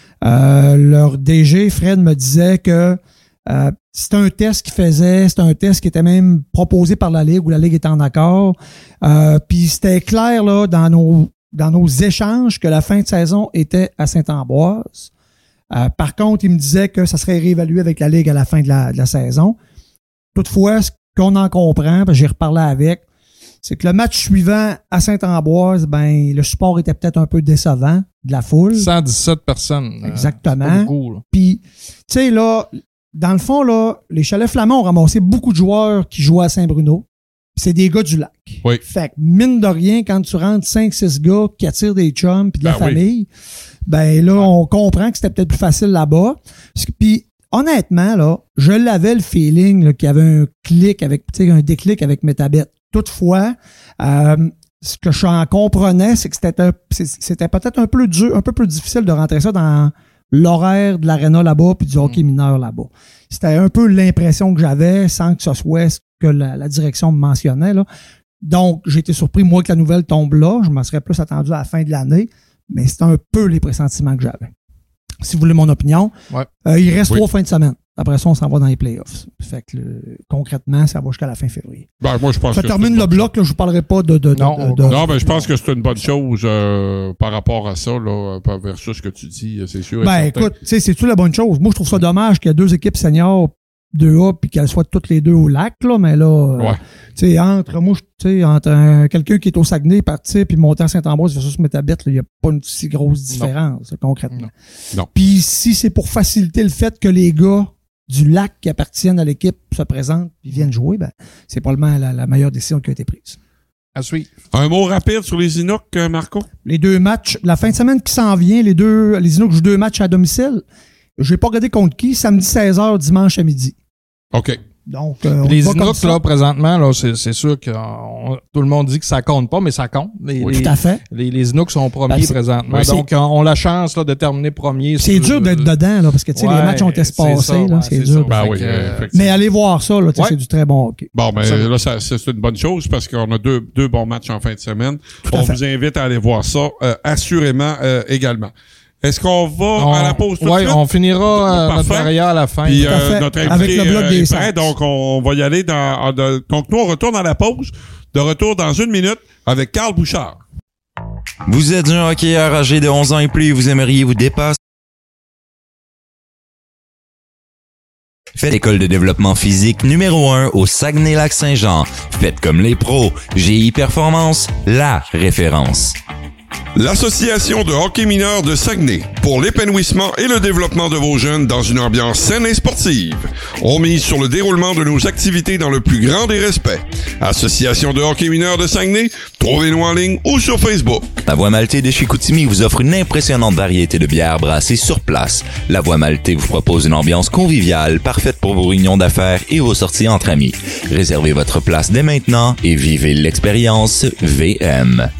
leur DG, Fred, me disait que c'était un test qu'il faisait, c'était un test qui était même proposé par la Ligue, où la Ligue était en accord. Puis c'était clair là dans nos échanges que la fin de saison était à Saint-Ambroise. Par contre, il me disait que ça serait réévalué avec la Ligue à la fin de la saison. Toutefois, ce qu'on en comprend, parce que j'ai reparlé avec, c'est que le match suivant à Saint-Ambroise, ben le support était peut-être un peu décevant de la foule. 117 personnes. Exactement. Beaucoup, puis, tu sais, là, dans le fond, là, les chalets flamands ont ramassé beaucoup de joueurs qui jouaient à Saint-Bruno. C'est des gars du lac. Oui. Fait que, mine de rien, quand tu rentres 5-6 gars qui attirent des chums puis de la famille, ben là, on comprend que c'était peut-être plus facile là-bas. Puis, honnêtement, là, je l'avais le feeling là, qu'il y avait un déclic avec Metabet. Toutefois, ce que j'en comprenais, c'est que c'était peut-être un peu plus difficile de rentrer ça dans l'horaire de l'aréna là-bas puis du hockey mineur là-bas. C'était un peu l'impression que j'avais sans que ce soit ce que la direction me mentionnait, là. Donc, j'ai été surpris, moi, que la nouvelle tombe là. Je m'en serais plus attendu à la fin de l'année, mais c'était un peu les pressentiments que j'avais. Si vous voulez mon opinion, il reste 3 fins de semaine. Après ça, on s'en va dans les playoffs. Fait que concrètement, ça va jusqu'à la fin février. Ben, moi, je pense ça termine le bloc, là, je vous parlerai pas de non, ben, je pense que c'est une bonne chose par rapport à ça, là, versus ce que tu dis, c'est sûr. Ben, écoute, tu sais, c'est-tu la bonne chose? Moi, je trouve ça dommage qu'il y a 2 équipes seniors 2A puis qu'elles soient toutes les deux au lac, là, mais là, tu sais, entre quelqu'un qui est au Saguenay, partir puis monter à Saint-Ambroise versus Metabet, il n'y a pas une si grosse différence, concrètement. Non. Puis si c'est pour faciliter le fait que les gars du lac qui appartiennent à l'équipe se présentent et viennent jouer, ben, c'est probablement la meilleure décision qui a été prise. À suivre. Un mot rapide sur les Inuks, Marco? Les 2 matchs, la fin de semaine qui s'en vient, les Inuks jouent 2 matchs à domicile. Je n'ai pas regardé contre qui, samedi 16h, dimanche à midi. OK. Donc, les Inuks, là, présentement, là, c'est sûr que tout le monde dit que ça compte pas, mais ça compte. Tout à fait. Les Inuks sont premiers présentement. Oui, donc, on a la chance là, de terminer premier. C'est dur d'être dedans, là, parce que les matchs ont été passés. C'est dur. Mais allez voir ça, là, c'est du très bon hockey. Bon, ben là, c'est une bonne chose parce qu'on a deux bons matchs en fin de semaine. On vous invite à aller voir ça assurément également. Est-ce qu'on va à la pause tout de suite? Oui, on finira notre carrière à la fin. Puis notre invité avec le bloc des prêt, donc on va y aller donc nous, on retourne à la pause. De retour dans 1 minute avec Carl Bouchard. Vous êtes un hockeyeur âgé de 11 ans et plus et vous aimeriez vous dépasser? Faites l'école de développement physique numéro 1 au Saguenay-Lac-Saint-Jean. Faites comme les pros. GI Performance, la référence. L'Association de hockey mineur de Saguenay, pour l'épanouissement et le développement de vos jeunes dans une ambiance saine et sportive. On mise sur le déroulement de nos activités dans le plus grand des respects. Association de hockey mineur de Saguenay, trouvez-nous en ligne ou sur Facebook. La Voie Maltais de chez Chicoutimi vous offre une impressionnante variété de bières brassées sur place. La Voie Maltais vous propose une ambiance conviviale, parfaite pour vos réunions d'affaires et vos sorties entre amis. Réservez votre place dès maintenant et vivez l'expérience VM.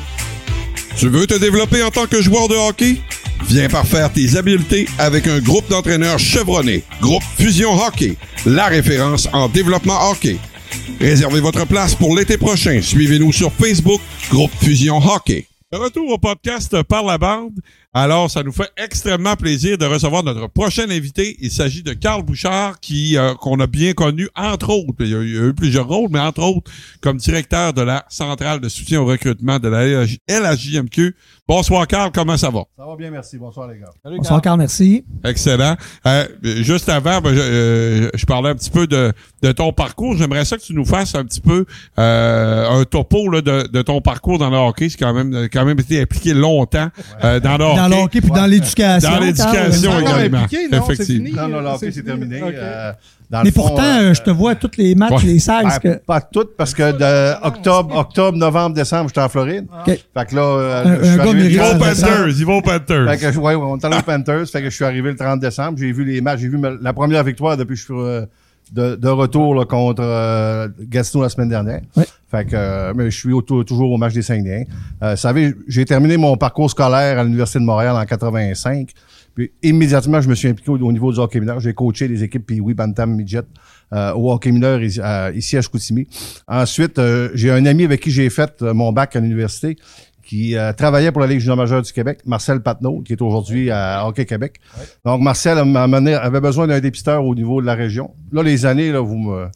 Tu veux te développer en tant que joueur de hockey? Viens parfaire tes habiletés avec un groupe d'entraîneurs chevronnés. Groupe Fusion Hockey, la référence en développement hockey. Réservez votre place pour l'été prochain. Suivez-nous sur Facebook, Groupe Fusion Hockey. De retour au podcast Par la bande. Alors, ça nous fait extrêmement plaisir de recevoir notre prochain invité. Il s'agit de Carl Bouchard, qu'on a bien connu, entre autres. Il y a eu plusieurs rôles, mais entre autres, comme directeur de la centrale de soutien au recrutement de la LHJMQ. Bonsoir, Carl. Comment ça va? Ça va bien, merci. Bonsoir, les gars. Salut, Bonsoir, Carl, merci. Excellent. Juste avant, je parlais un petit peu de ton parcours. J'aimerais ça que tu nous fasses un petit peu un topo là, de ton parcours dans le hockey. C'est quand même été impliqué longtemps dans le hockey. Dans le hockey puis dans l'éducation. Dans l'éducation Carl. également. impliqué, non? Effectivement. Non, le hockey, c'est terminé. Ok. Dans Mais le fond, pourtant, je te vois tous les matchs, ouais. les salles. Pas toutes, parce que octobre, novembre, décembre, j'étais en Floride. OK. Fait que là, Un je suis gars arrivé le Ils 30 vont décembre. Panthers. Ils vont Panthers. Fait que, ouais, on est allé aux Panthers. Fait que je suis arrivé le 30 décembre. J'ai vu les matchs. J'ai vu la première victoire depuis que je suis de retour là, contre Gatineau la semaine dernière. Ouais. Fait que mais je suis toujours au match des Saguenayens. Vous savez, j'ai terminé mon parcours scolaire à l'Université de Montréal en 85. Puis immédiatement, je me suis impliqué au niveau du hockey mineur. J'ai coaché les équipes puis Bantam, Midget au hockey mineur ici à Chicoutimi. Ensuite, j'ai un ami avec qui j'ai fait mon bac à l'université qui travaillait pour la Ligue junior majeure du Québec, Marcel Patnaud, qui est aujourd'hui à Hockey Québec. Ouais. Donc, Marcel avait besoin d'un dépisteur au niveau de la région. Là, les années, là,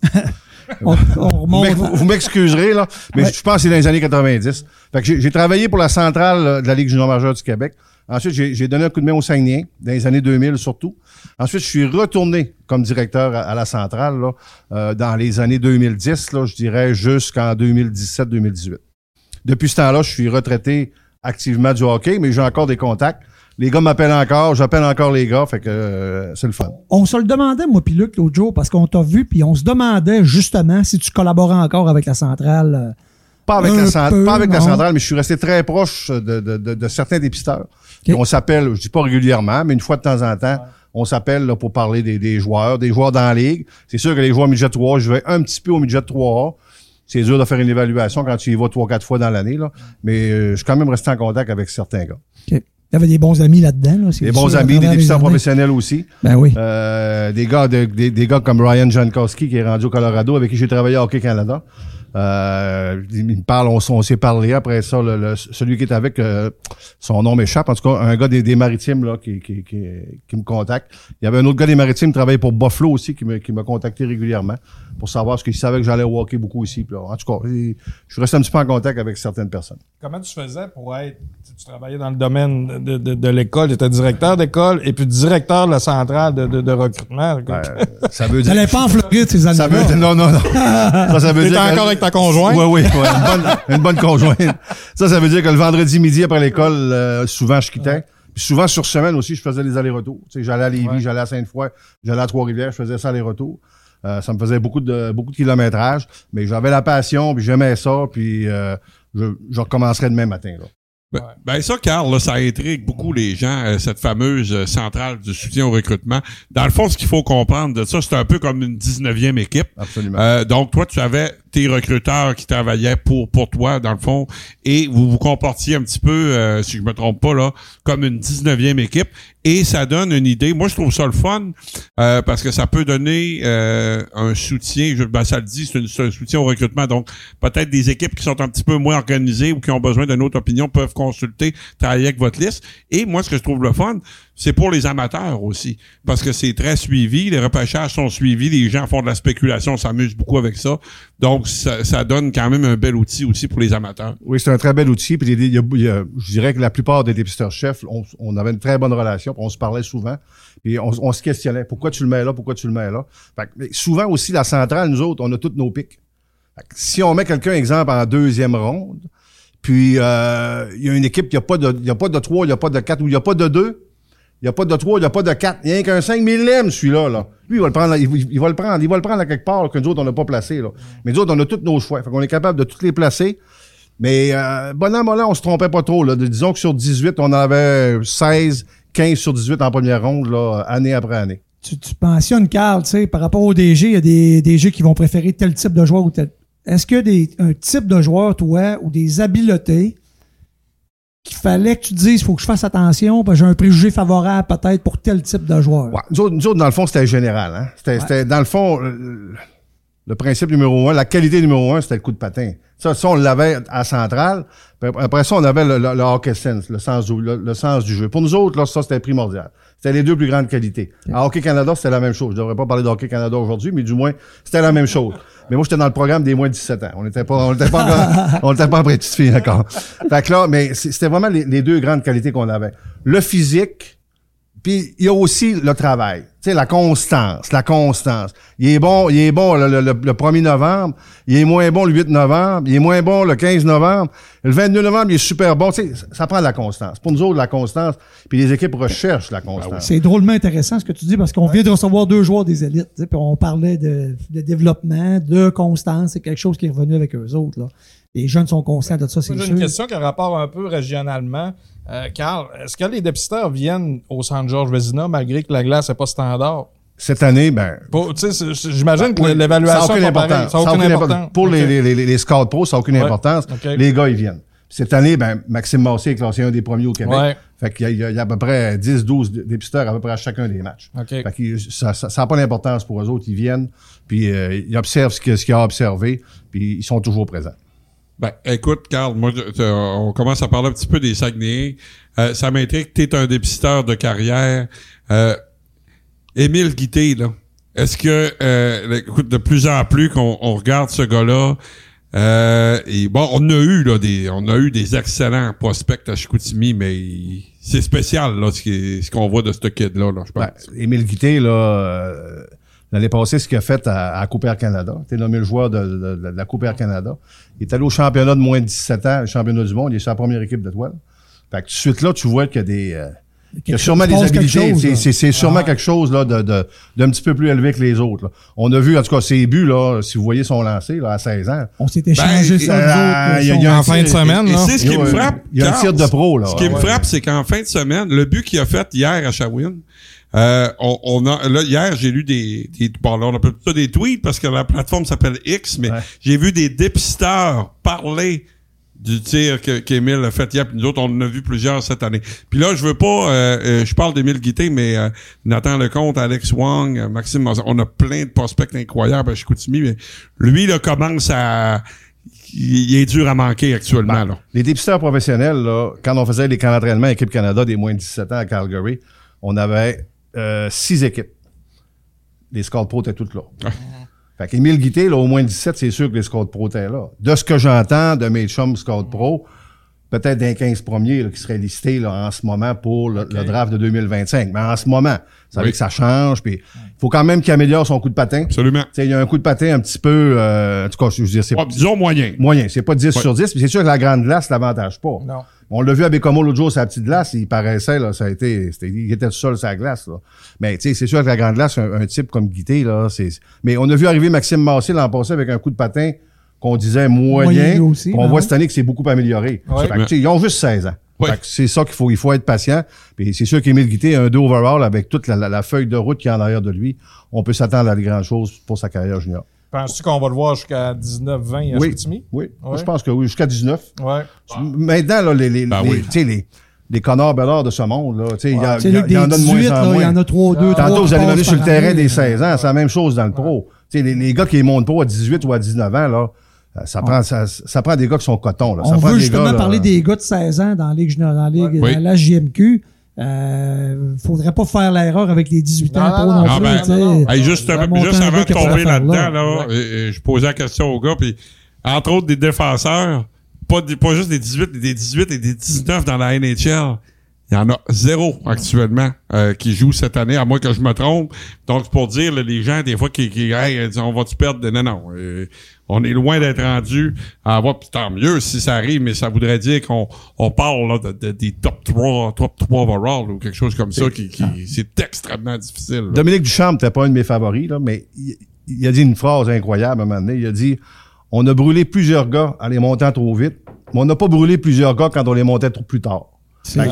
on remonte. Vous m'excuserez, là, mais je pense que c'est dans les années 90. Fait que j'ai travaillé pour la centrale de la Ligue junior majeure du Québec. Ensuite, j'ai donné un coup de main au Saguenay, dans les années 2000 surtout. Ensuite, je suis retourné comme directeur à la centrale là, dans les années 2010, là, je dirais jusqu'en 2017-2018. Depuis ce temps-là, je suis retraité activement du hockey, mais j'ai encore des contacts. Les gars m'appellent encore, j'appelle encore les gars, fait que c'est le fun. On se le demandait, moi puis Luc, l'autre jour, parce qu'on t'a vu, puis on se demandait justement si tu collaborais encore avec la centrale. Pas avec la centrale, mais je suis resté très proche de certains dépisteurs. Okay. On s'appelle, je dis pas régulièrement, mais une fois de temps en temps, on s'appelle là, pour parler des joueurs dans la ligue. C'est sûr que les joueurs midget 3, je vais un petit peu au midget 3A. C'est dur de faire une évaluation quand tu y vas 3-4 fois dans l'année, là. Mais je suis quand même resté en contact avec certains gars. Okay. Il y avait des bons amis là-dedans. Là, des bons amis, des dépisteurs professionnels aussi. Ben oui. Des gars comme Ryan Jankowski qui est rendu au Colorado, avec qui j'ai travaillé à Hockey Canada. Il me parle, on s'est parlé après ça, celui qui est avec, son nom m'échappe, en tout cas, un gars des Maritimes, là, qui me contacte. Il y avait un autre gars des Maritimes qui travaillait pour Buffalo aussi, qui m'a contacté régulièrement pour savoir ce qu'il savait que j'allais au hockey beaucoup ici. Puis là, en tout cas, je suis resté un petit peu en contact avec certaines personnes. Comment tu faisais pour être, tu travaillais dans le domaine de l'école, tu étais directeur d'école et puis directeur de la centrale de recrutement. Ça veut dire. Ça n'allait pas en Floride, ces années-là. Ça veut dire, non. Ça veut dire. T'es encore avec ta conjointe? Oui, une bonne conjointe. Ça veut dire que le vendredi midi après l'école, souvent je quittais. Puis souvent sur semaine aussi, je faisais les allers-retours. Tu sais, j'allais à Lévis, j'allais à Sainte-Foy, j'allais à Trois-Rivières, je faisais ça aller-retour. Ça me faisait beaucoup de kilométrage, mais j'avais la passion, puis j'aimais ça, puis je recommencerais demain matin, là. Ben ça, Carl, là, ça intrigue beaucoup les gens, cette fameuse centrale de soutien au recrutement. Dans le fond, ce qu'il faut comprendre de ça, c'est un peu comme une 19e équipe. Absolument. Donc, toi, tu avais tes recruteurs qui travaillaient pour toi, dans le fond, et vous vous comportiez un petit peu, si je me trompe pas, là, comme une 19e équipe. Et ça donne une idée. Moi, je trouve ça le fun, parce que ça peut donner un soutien, ça le dit, c'est un soutien au recrutement. Donc, peut-être des équipes qui sont un petit peu moins organisées ou qui ont besoin d'une autre opinion peuvent consulter, travailler avec votre liste. Et moi, ce que je trouve le fun, c'est pour les amateurs aussi, parce que c'est très suivi, les repêchages sont suivis, les gens font de la spéculation, s'amusent beaucoup avec ça. Donc, ça donne quand même un bel outil aussi pour les amateurs. Oui, c'est un très bel outil. Puis je dirais que la plupart des dépisteurs-chefs, on avait une très bonne relation, puis on se parlait souvent. Puis on se questionnait, pourquoi tu le mets là, pourquoi tu le mets là. Fait que, souvent aussi, la centrale, nous autres, on a tous nos pics. Fait que, si on met quelqu'un, exemple, en deuxième ronde, Puis, il y a une équipe, il n'y a pas de 3, il n'y a pas de 4, ou il n'y a pas de 2. Il n'y a pas de 3, il n'y a pas de 4. Il n'y a qu'un 5 millime, celui-là, là. Lui, il va le prendre, il va le prendre à quelque part, là, que nous autres, on n'a pas placé, là. Mais nous autres, on a tous nos choix. Fait qu'on est capable de tous les placer. Mais, bon an, on se trompait pas trop, là. Disons que sur 18, on avait 16, 15 sur 18 en première ronde, là, année après année. Tu pensionnes, Carl, tu sais, par rapport au DG, il y a des DG qui vont préférer tel type de joueur ou tel. Est-ce qu'il y a un type de joueur, toi, ou des habiletés qu'il fallait que tu te dises, il faut que je fasse attention, parce que j'ai un préjugé favorable peut-être pour tel type de joueur? Ouais, nous autres, dans le fond, c'était général, hein. C'était dans le fond, le principe numéro 1, la qualité numéro 1, c'était le coup de patin. Ça, on l'avait à Centrale. Après ça, on avait le hockey sense, le sens du jeu. Pour nous autres, là, ça, c'était primordial. C'était les deux plus grandes qualités. À Hockey Canada, c'était la même chose. Je devrais pas parler de Hockey Canada aujourd'hui, mais du moins, c'était la même chose. Mais moi, j'étais dans le programme des moins de 17 ans. On n'était pas en petite fille encore. Fait que là, mais c'était vraiment les deux grandes qualités qu'on avait. Le physique, puis il y a aussi le travail. Tu sais, la constance. Il est bon le 1er novembre, il est moins bon le 8 novembre, il est moins bon le 15 novembre. Le 22 novembre, il est super bon. Tu sais, ça prend de la constance. Pour nous autres, la constance, puis les équipes recherchent la constance. C'est drôlement intéressant ce que tu dis, parce qu'on vient de recevoir 2 joueurs des élites, puis on parlait de développement, de constance. C'est quelque chose qui est revenu avec eux autres, là. Les jeunes sont conscients de ça, c'est sûr. J'ai une question qui a rapport un peu régionalement. Carl, est-ce que les dépisteurs viennent au Centre Georges Vézina malgré que la glace n'est pas standard? Cette année, j'imagine que l'évaluation n'a aucune importance. Pour les scouts pro, ça n'a aucune importance. Okay. Les gars, ils viennent. Cette année, Maxime Massé est classé un des premiers au Québec. Ouais. Fait qu'il y a à peu près 10-12 dépisteurs à peu près à chacun des matchs. Okay. Fait que ça n'a pas d'importance pour eux autres. Ils viennent, puis ils observent ce qu'il y a à observer, puis ils sont toujours présents. Écoute, Carl, moi, on commence à parler un petit peu des Saguenayens. Ça m'intrigue, t'es un dépisteur de carrière. Émile Guité, là. Est-ce que, écoute, de plus en plus qu'on regarde ce gars-là, et bon, on a eu des excellents prospects à Chicoutimi, mais c'est spécial, là, ce qu'on voit de ce kid-là, je pense. Émile Guité, là, l'année passée, ce qu'il a fait à Coupe Air Canada, il était nommé le joueur de la Coupe Air Canada. Il est allé au championnat de moins de 17 ans, le championnat du monde, il est sur la première équipe d'étoiles. Fait que tout de suite là, tu vois qu'il y a il y a sûrement des habilités. C'est sûrement quelque chose là d'un petit peu plus élevé que les autres. Là. On a vu, en tout cas, ses buts, là, si vous voyez son lancer là, à 16 ans. On s'est échangé ça. Il y a en fin de semaine. Et c'est ce qui me frappe. Il y a un tir de pro. Là. Ce qui me frappe, c'est qu'en fin de semaine, le but qu'il a fait hier à Shawinigan, hier, j'ai lu bon, là, on appelle ça des tweets parce que la plateforme s'appelle X, mais j'ai vu des dépisteurs parler du tir qu'Émile a fait hier, puis nous autres, on en a vu plusieurs cette année. Puis là, je veux pas, je parle d'Émile Guité, mais Nathan Lecomte, Alex Wong, Maxime, on a plein de prospects incroyables à Chicoutimi, mais lui, là, commence à... Il est dur à manquer actuellement. Là. Les dépisteurs professionnels, là, quand on faisait les camps d'entraînement Équipe Canada des moins de 17 ans à Calgary, on avait 6 équipes. Les scouts pro étaient toutes là. Fait qu'Émile Guité, là, au moins 17, c'est sûr que les scouts pro étaient là. De ce que j'entends de mes chums scouts pro, peut-être d'un 15 premiers là, qui seraient listés là, en ce moment pour le draft de 2025. Mais en ce moment, ça veut dire que ça change. Puis il faut quand même qu'il améliore son coup de patin. Absolument. Il y a un coup de patin un petit peu... en tout cas, je veux dire, c'est... disons moyen. Moyen. C'est pas 10 sur 10, mais c'est sûr que la grande glace l'avantage pas. Non. On l'a vu à Bécomo l'autre jour, sa petite glace, il paraissait, là, il était tout seul sur la glace, là. Mais, tu sais, c'est sûr que la grande glace, un type comme Guité, là, mais on a vu arriver Maxime Massé l'an passé avec un coup de patin qu'on disait moyen. Aussi, on voit cette année que c'est beaucoup amélioré. Ouais. Fait que, ils ont juste 16 ans. Ouais. Fait que c'est ça il faut être patient. Puis c'est sûr qu'Émile Guité a un 2 overall avec toute la feuille de route qu'il y a en arrière de lui. On peut s'attendre à de grandes choses pour sa carrière junior. Penses-tu qu'on va le voir jusqu'à 19-20 à Chicoutimi? Oui. Moi, je pense que oui, jusqu'à 19. Ouais. Maintenant, là, les Connors Bellard de ce monde, là, tu sais, il y en a de moins en moins. Il y en a 3 ou 2. Tantôt, vous allez me dire sur le terrain des 16 ans, c'est la même chose dans le pro. Tu sais, les gars qui montent pas à 18 ou à 19 ans, là, ça prend des gars qui sont cotons, là. On veut justement parler des gars de 16 ans dans la Ligue, dans la JMQ. Faudrait pas faire l'erreur avec les 18 ans non plus. Juste avant de tomber là-dedans, je posais la question aux gars, puis entre autres des défenseurs, pas juste des 18 et des 19 dans la NHL. Il y en a 0 actuellement qui joue cette année, à moins que je me trompe. Donc, c'est pour dire, là, les gens, des fois, qui hey, on va-tu perdre? Non. On est loin d'être rendu à avoir, puis tant mieux si ça arrive, mais ça voudrait dire qu'on parle là, des top 3 overall ou quelque chose comme ça, qui c'est extrêmement difficile. Là. Dominique Ducharme n'était pas un de mes favoris, là, mais il a dit une phrase incroyable à un moment donné. Il a dit « On a brûlé plusieurs gars en les montant trop vite, mais on n'a pas brûlé plusieurs gars quand on les montait trop plus tard. » C'est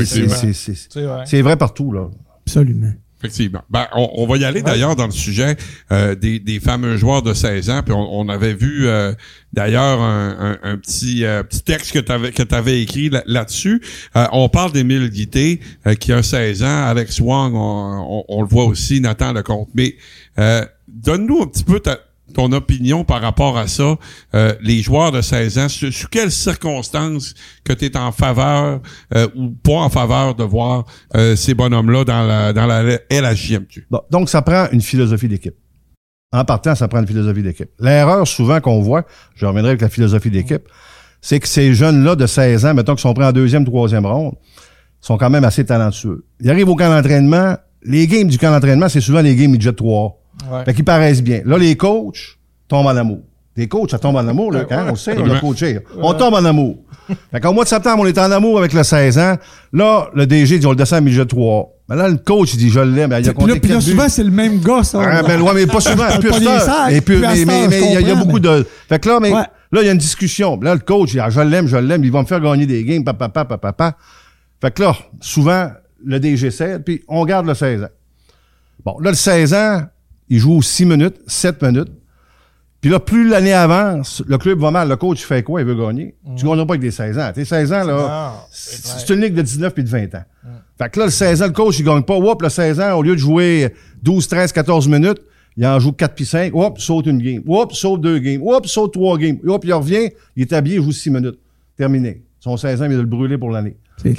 vrai partout, là. Absolument. Effectivement. Ben, on va y aller d'ailleurs dans le sujet des fameux joueurs de 16 ans. Puis on avait vu d'ailleurs un petit texte que t'avais écrit là-dessus. On parle d'Émile Guité qui a 16 ans. Alex Wong, on le voit aussi, Nathan Lecomte. Mais donne-nous un petit peu ton opinion par rapport à ça, les joueurs de 16 ans, sur quelles circonstances que tu es en faveur ou pas en faveur de voir ces bonhommes-là dans la LHJMQ? Bon, donc, ça prend une philosophie d'équipe. En partant, ça prend une philosophie d'équipe. L'erreur, souvent, qu'on voit, je reviendrai avec la philosophie d'équipe, c'est que ces jeunes-là de 16 ans, mettons qu'ils sont pris en 2e, 3e ronde, sont quand même assez talentueux. Ils arrivent au camp d'entraînement, les games du camp d'entraînement, c'est souvent les games midget 3. Ouais. Fait qu'ils paraissent bien. Là, les coachs tombent en amour. Les coachs, ça tombe en amour, là, quand on le sait, on a coaché. On tombe en amour. Fait qu'au mois de septembre, on est en amour avec le 16 ans. Là, le DG dit, on le descend à midget 3. Mais là, le coach, il dit, je l'aime. Il a compté puis là, souvent, c'est le même gars, ça. Ah, ben, ouais, mais pas souvent. Mais il y a beaucoup de... Fait que là, là, il y a une discussion. Là, le coach, il dit, ah, je l'aime. Il va me faire gagner des games, papa. Fait que là, souvent, le DG cède, puis on garde le 16 ans. Bon, là, le 16 ans, il joue 6 minutes, 7 minutes. Puis là, plus l'année avance, le club va mal. Le coach, il fait quoi? Il veut gagner. Tu gagneras pas avec des 16 ans. T'es 16 ans, là, c'est une ligue de 19 puis de 20 ans. Fait que là, le 16 ans, le coach, il gagne pas. Oups, le 16 ans, au lieu de jouer 12, 13, 14 minutes, il en joue 4 puis 5. Oups, saute une game. Oups, saute 2 games. Oups, saute 3 games. Oups, il revient, il est habillé, il joue 6 minutes. Terminé. Son 16 ans, il va le brûler pour l'année.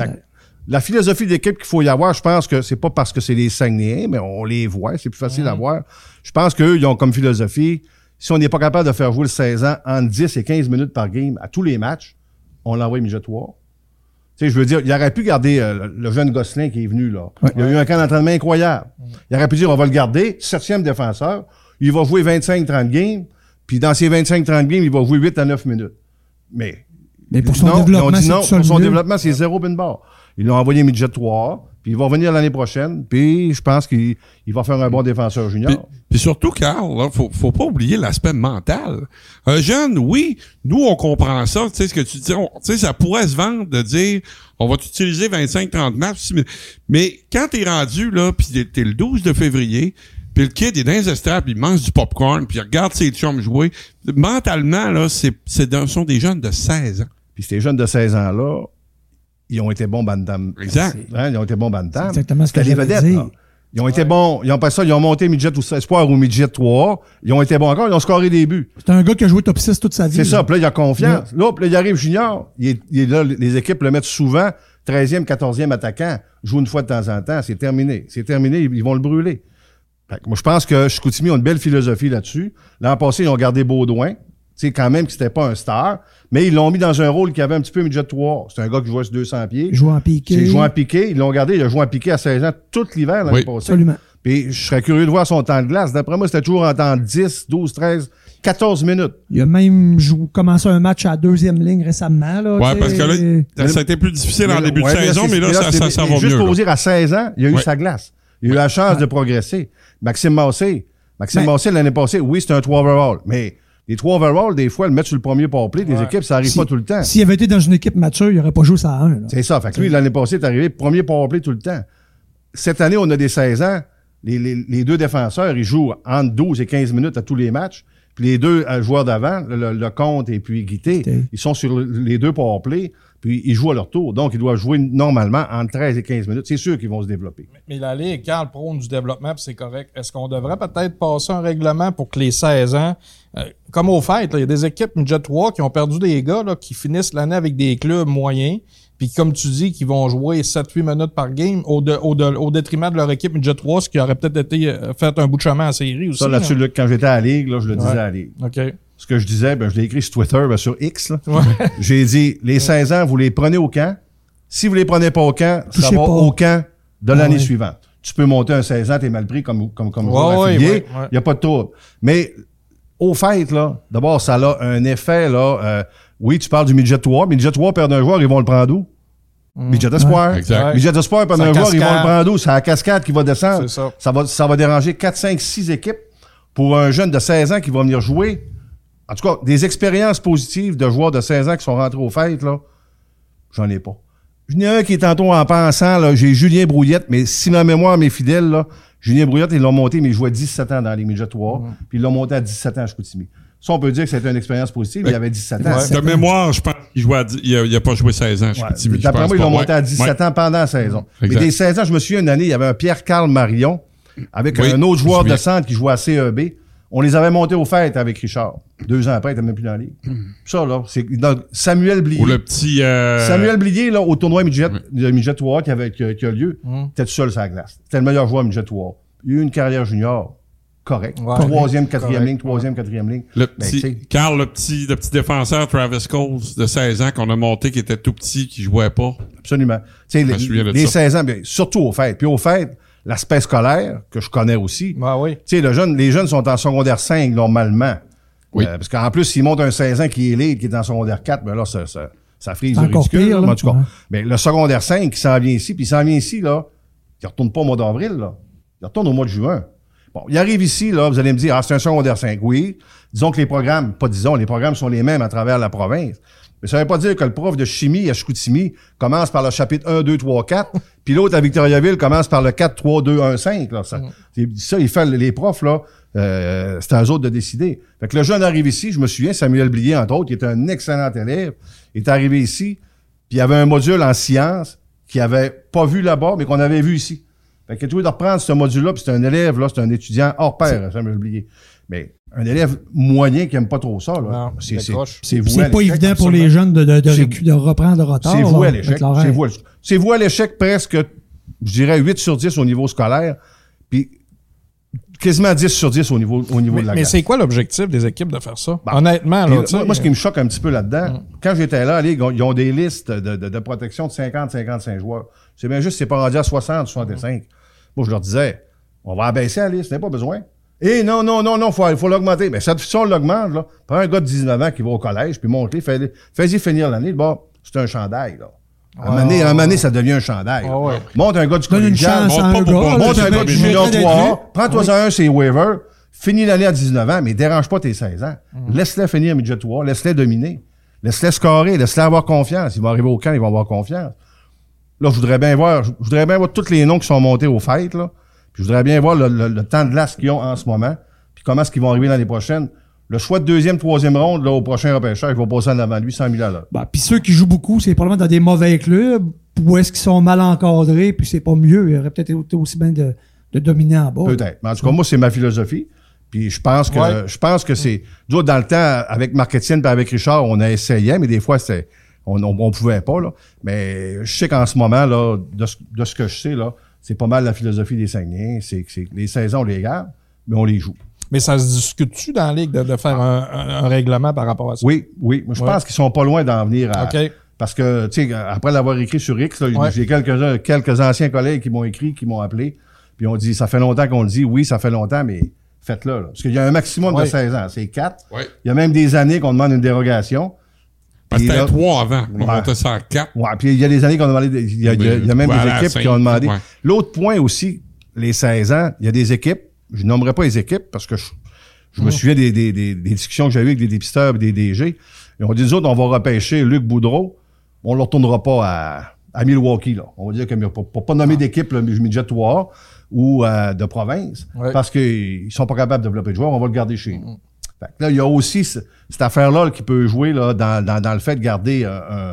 La philosophie d'équipe qu'il faut y avoir, je pense que c'est pas parce que c'est les Saguenayens, mais on les voit, c'est plus facile à voir. Je pense qu'eux, ils ont comme philosophie, si on n'est pas capable de faire jouer le 16 ans entre 10 et 15 minutes par game à tous les matchs, on l'envoie midget 3. Tu sais, je veux dire, il aurait pu garder le jeune Gosselin qui est venu, là. Ouais. Il a eu un camp d'entraînement incroyable. Il aurait pu dire, on va le garder, 7e défenseur, il va jouer 25-30 games, puis dans ces 25-30 games, il va jouer 8 à 9 minutes. Mais pour son développement, pour son développement, c'est 0 pin bar. Ils l'ont envoyé midget 3, puis il va revenir l'année prochaine, puis je pense qu'il va faire un bon défenseur junior. Puis surtout, Carl, là, faut pas oublier l'aspect mental. Un jeune, oui, nous, on comprend ça, tu sais, ce que tu dis, tu sais, ça pourrait se vendre de dire, on va t'utiliser 25-30 matchs, mais quand t'es rendu, là, puis t'es le 12 de février, puis le kid est dans les estrades, puis il mange du popcorn, puis il regarde ses chums jouer, mentalement, là, ce sont des jeunes de 16 ans. Puis ces jeunes de 16 ans-là, ils ont été bons bantam. Exact. Hein, ils ont été bons bantam. C'est exactement ce que j'allais dire. Ils ont été bons. Ils ont pas ça, ils ont monté midget ou espoir ou midget 3. Ils ont été bons encore. Ils ont scoré des buts. C'est un gars qui a joué top 6 toute sa vie. C'est ça. Puis là, il a confiance. Là, il arrive junior. Il est là. Les équipes le mettent souvent 13e, 14e attaquant. Joue une fois de temps en temps. C'est terminé. Ils vont le brûler. Fait que moi, je pense que Chicoutimi ont une belle philosophie là-dessus. L'an passé, ils ont gardé Baudouin. Tu sais, quand même que c'était pas un star, mais ils l'ont mis dans un rôle qui avait un petit peu midget 3. C'est un gars qui jouait sur 200 pieds. Il jouait en piqué. Il jouait en piqué. Ils l'ont gardé. Il a joué en piqué à 16 ans tout l'hiver l'année passée. Absolument. Puis je serais curieux de voir son temps de glace. D'après moi, c'était toujours en temps de 10, 12, 13, 14 minutes. Il a même commencé un match à la 2e ligne récemment. Là, ouais, parce que là, ça a été plus difficile en début de saison, mais là, ça va mieux. Juste pour vous dire, à 16 ans, il a eu sa glace. Il a eu la chance de progresser. Maxime Massé, l'année passée, oui, c'était un 3 overall, mais les 3 overall, des fois, le mettre sur le premier powerplay des équipes, ça arrive pas tout le temps. S'il avait été dans une équipe mature, il aurait pas joué ça à 1. C'est ça. Fait que lui, l'année passée, il est arrivé premier powerplay tout le temps. Cette année, on a des 16 ans. Les deux défenseurs, ils jouent entre 12 et 15 minutes à tous les matchs. Puis les deux joueurs d'avant, le Comte et puis Guité, ils sont sur les deux powerplay, puis ils jouent à leur tour. Donc, ils doivent jouer normalement entre 13 et 15 minutes. C'est sûr qu'ils vont se développer. Mais la Ligue, quand elle prône du développement, puis c'est correct, est-ce qu'on devrait peut-être passer un règlement pour que les 16 ans, comme au fait, il y a des équipes midget 3 qui ont perdu des gars là, qui finissent l'année avec des clubs moyens, puis comme tu dis, qui vont jouer 7-8 minutes par game au détriment de leur équipe midget 3, ce qui aurait peut-être été fait un bout de chemin en série aussi. Ça, là-dessus, là, quand j'étais à la Ligue, là, je le disais à la Ligue. OK. Ce que je disais, je l'ai écrit sur Twitter, sur X. Là. J'ai dit, les 16 ans, vous les prenez au camp. Si vous les prenez pas au camp, ça Touchez va pas. au camp de l'année Ouais. suivante. Tu peux monter un 16 ans, t'es mal pris comme joueur affilié. Il n'y a pas de trouble. Mais au fait, là, d'abord, ça a un effet, là. Oui, tu parles du midget 3. Midget 3 perd un joueur, ils vont le prendre où? Midget Espoir. Exact. Midget Espoir perd C'est un la joueur, ils vont le cascade. prendre où? C'est la cascade qui va descendre. C'est ça. Ça va déranger 4, 5, 6 équipes pour un jeune de 16 ans qui va venir jouer. En tout cas, des expériences positives de joueurs de 16 ans qui sont rentrés aux fêtes, là, j'en ai pas. J'en ai un qui est tantôt en pensant, là, j'ai Julien Brouillette, mais si ma mémoire m'est fidèle, là, Julien Brouillette, ils l'ont monté, mais il jouait 17 ans dans les midgets 3, puis ils l'ont monté à 17 ans à Chicoutimi. Ça, on peut dire que c'était une expérience positive, il avait 17 ans. De mémoire, je pense qu'il jouait il a pas joué 16 ans, je suis timide. D'après moi, ils l'ont monté à 17 ans pendant la saison. Mais Exact. des 16 ans, je me souviens une année, il y avait un Pierre-Carl Marion avec Oui, un autre je me joueur de souviens. centre qui jouait à CEB. On les avait montés aux fêtes avec Richard. 2 ans après, il était même plus dans la ligue. Ça, là, c'est Samuel Blier. Ou le petit... Samuel Blier, là, au tournoi de midget 3 qui a lieu, était tout seul sur la glace. C'était le meilleur joueur midget 3. Il a eu une carrière junior correcte. Ouais. Troisième, quatrième Correct. ligne, troisième, quatrième ligne. Le Ben, petit, tu sais, Carl, le petit défenseur Travis Coles de 16 ans qu'on a monté, qui était tout petit, qui jouait pas. absolument. Tu me sais, souviens de les ça. 16 ans, bien, surtout aux fêtes. Puis aux fêtes, l'aspect scolaire, que je connais aussi. Ah oui. Tu sais, les jeunes sont en secondaire 5, normalement. Oui. Parce qu'en plus, s'ils montent un 16 ans qui est lead, qui est en secondaire 4, ben là, ça frise C'est le encore ridicule. pire, là, là. en tout cas. Ouais. Mais le secondaire 5 qui s'en vient ici, puis il s'en vient ici, là, il retourne pas au mois d'avril, là. Il retourne au mois de juin. Bon, il arrive ici, là, vous allez me dire, c'est un secondaire 5. Oui. Disons que les programmes, les programmes sont les mêmes à travers la province. Mais ça veut pas dire que le prof de chimie à Chicoutimi commence par le chapitre 1, 2, 3, 4, puis l'autre à Victoriaville commence par le 4, 3, 2, 1, 5. Là. Ça, il fait les profs, là, c'est à eux autres de décider. Fait que le jeune arrive ici, je me souviens, Samuel Blier, entre autres, qui était un excellent élève, est arrivé ici, puis il y avait un module en sciences qu'il avait pas vu là-bas, mais qu'on avait vu ici. Fait que tu veux de reprendre ce module-là, puis c'est un élève, là, c'est un étudiant hors pair, Samuel Blier. Mais un élève moyen qui aime pas trop ça, là, Non, c'est décroche. voué à C'est pas l'échec, évident pour absolument. les jeunes C'est- de reprendre le retard. C'est voué à là, l'échec. avec l'horaire. C'est voué à l'échec presque, je dirais, 8 sur 10 au niveau scolaire, puis quasiment 10 sur 10 au niveau de la Mais glace. c'est quoi l'objectif des équipes de faire ça? Bon. Honnêtement, Puis là, tu sais. moi, ce qui me choque un petit peu là-dedans, quand j'étais là, ils ont des listes de protection de 50-55 joueurs. C'est bien juste, c'est pas rendu à 60-65. Moi, je leur disais, on va abaisser la liste, n'a pas besoin. Eh non, faut l'augmenter. Mais si on l'augmente, là, prends un gars de 19 ans qui va au collège, puis monte-les, fais-y finir l'année. Bon, c'est un chandail, là. À un moment donné, ça devient un chandail. Ah ouais. Monte un gars du Donne une collégial, chance monte à un pas pour gars. bon. là, monte tu un gars mets- du tu junior mets 3, prends-toi un ses waivers, finis l'année à 19 ans, mais dérange pas tes 16 ans. Laisse-les finir midget 3, laisse-les dominer. Laisse-les scorer, laisse-les avoir confiance. Ils vont arriver au camp, ils vont avoir confiance. Là, je voudrais bien voir tous les noms qui sont montés aux fêtes, là. Puis je voudrais bien voir le temps de glace qu'ils ont en ce moment, puis comment est-ce qu'ils vont arriver l'année prochaine. Le choix de deuxième, troisième ronde, là, au prochain repêchage, ils vont passer en avant de lui 100 000 $. Bah, puis ceux qui jouent beaucoup, c'est probablement dans des mauvais clubs, où est-ce qu'ils sont mal encadrés, puis c'est pas mieux. Il y aurait peut-être été aussi bien de dominer en bas. Peut-être. Mais en tout cas, moi, c'est ma philosophie. Puis je pense que c'est. Nous autres, dans le temps, avec Marc-Étienne et avec Richard, on a essayé, mais des fois, on pouvait pas, là. Mais je sais qu'en ce moment, là, de ce que je sais, là, c'est pas mal la philosophie des Saguenayens. C'est que les saisons, on les garde, mais on les joue. Mais ça se discute-tu dans la Ligue de faire un règlement par rapport à ça? Oui. Moi, je pense qu'ils sont pas loin d'en venir à. OK. Parce que, tu sais, après l'avoir écrit sur X, là, Ouais. j'ai quelques anciens collègues qui m'ont écrit, qui m'ont appelé, puis on dit, ça fait longtemps qu'on le dit. Oui, ça fait longtemps, mais faites-le, là. Parce qu'il y a un maximum de Ouais. 16 ans. C'est 4. Ouais. Il y a même des années qu'on demande une dérogation. Parce que Puis c'était là- 3 avant. On Ouais. montait ça à 4. Ouais, puis il y a des années qu'on a demandé, il y a même Voilà, des équipes 5, qui ont demandé. ouais. L'autre point aussi, les 16 ans, il y a des équipes, je nommerai pas les équipes parce que je me souviens des discussions que j'avais avec des dépisteurs et des DG. Ils ont dit, nous autres, on va repêcher Luc Boudreau, on ne le retournera pas à Milwaukee, là. On va dire que pour pas nommer d'équipe, le midget 3 ou de province, Ouais. parce qu'ils sont pas capables de développer de joueurs, on va le garder chez nous. Fait que là, il y a aussi cette affaire-là là, qui peut jouer là, dans le fait de garder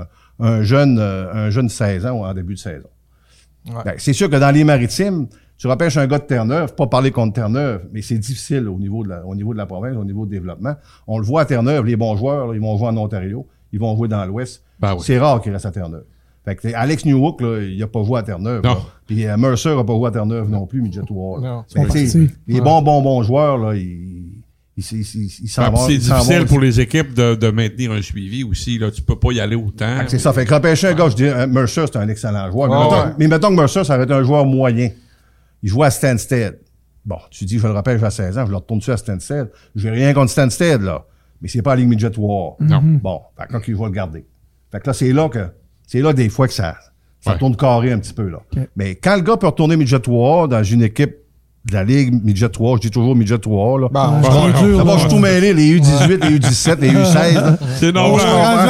un jeune 16 ans ou en début de saison. Ouais. Ben, c'est sûr que dans les maritimes, tu repêches un gars de Terre-Neuve, pas parler contre Terre-Neuve, mais c'est difficile au niveau de la province, au niveau du développement. On le voit à Terre-Neuve, les bons joueurs, là, ils vont jouer en Ontario, ils vont jouer dans l'Ouest. Ben oui. C'est rare qu'ils restent à Terre-Neuve. Fait que Alex Newhook, là, il a pas joué à Terre-Neuve. Non. là. Puis Mercer a pas joué à Terre-Neuve non plus, midget 3. là. Non. Mais Ils sont tu sais, partis. les bons joueurs, là, ils C'est difficile pour les équipes de maintenir un suivi aussi. Là, tu peux pas y aller autant. C'est ça. Fait que repêcher un gars, je dis, Mercer, c'est un excellent joueur. Mais mettons que Mercer, ça aurait été un joueur moyen. Il jouait à Stansted. Bon, tu dis, je le repêche à 16 ans, je le retourne dessus à Stansted. J'ai rien contre Stansted, là. Mais c'est pas la Ligue Midget War. Non. Bon, fait que là, je vais le garder. Fait que là, c'est là des fois que ça tourne carré un petit peu, là. Okay. Mais quand le gars peut retourner Midget War dans une équipe de la Ligue Midget 3, je dis toujours Midget 3, là. D'abord, je suis tout mêlé, les U18, les U17, les U16. C'est normal.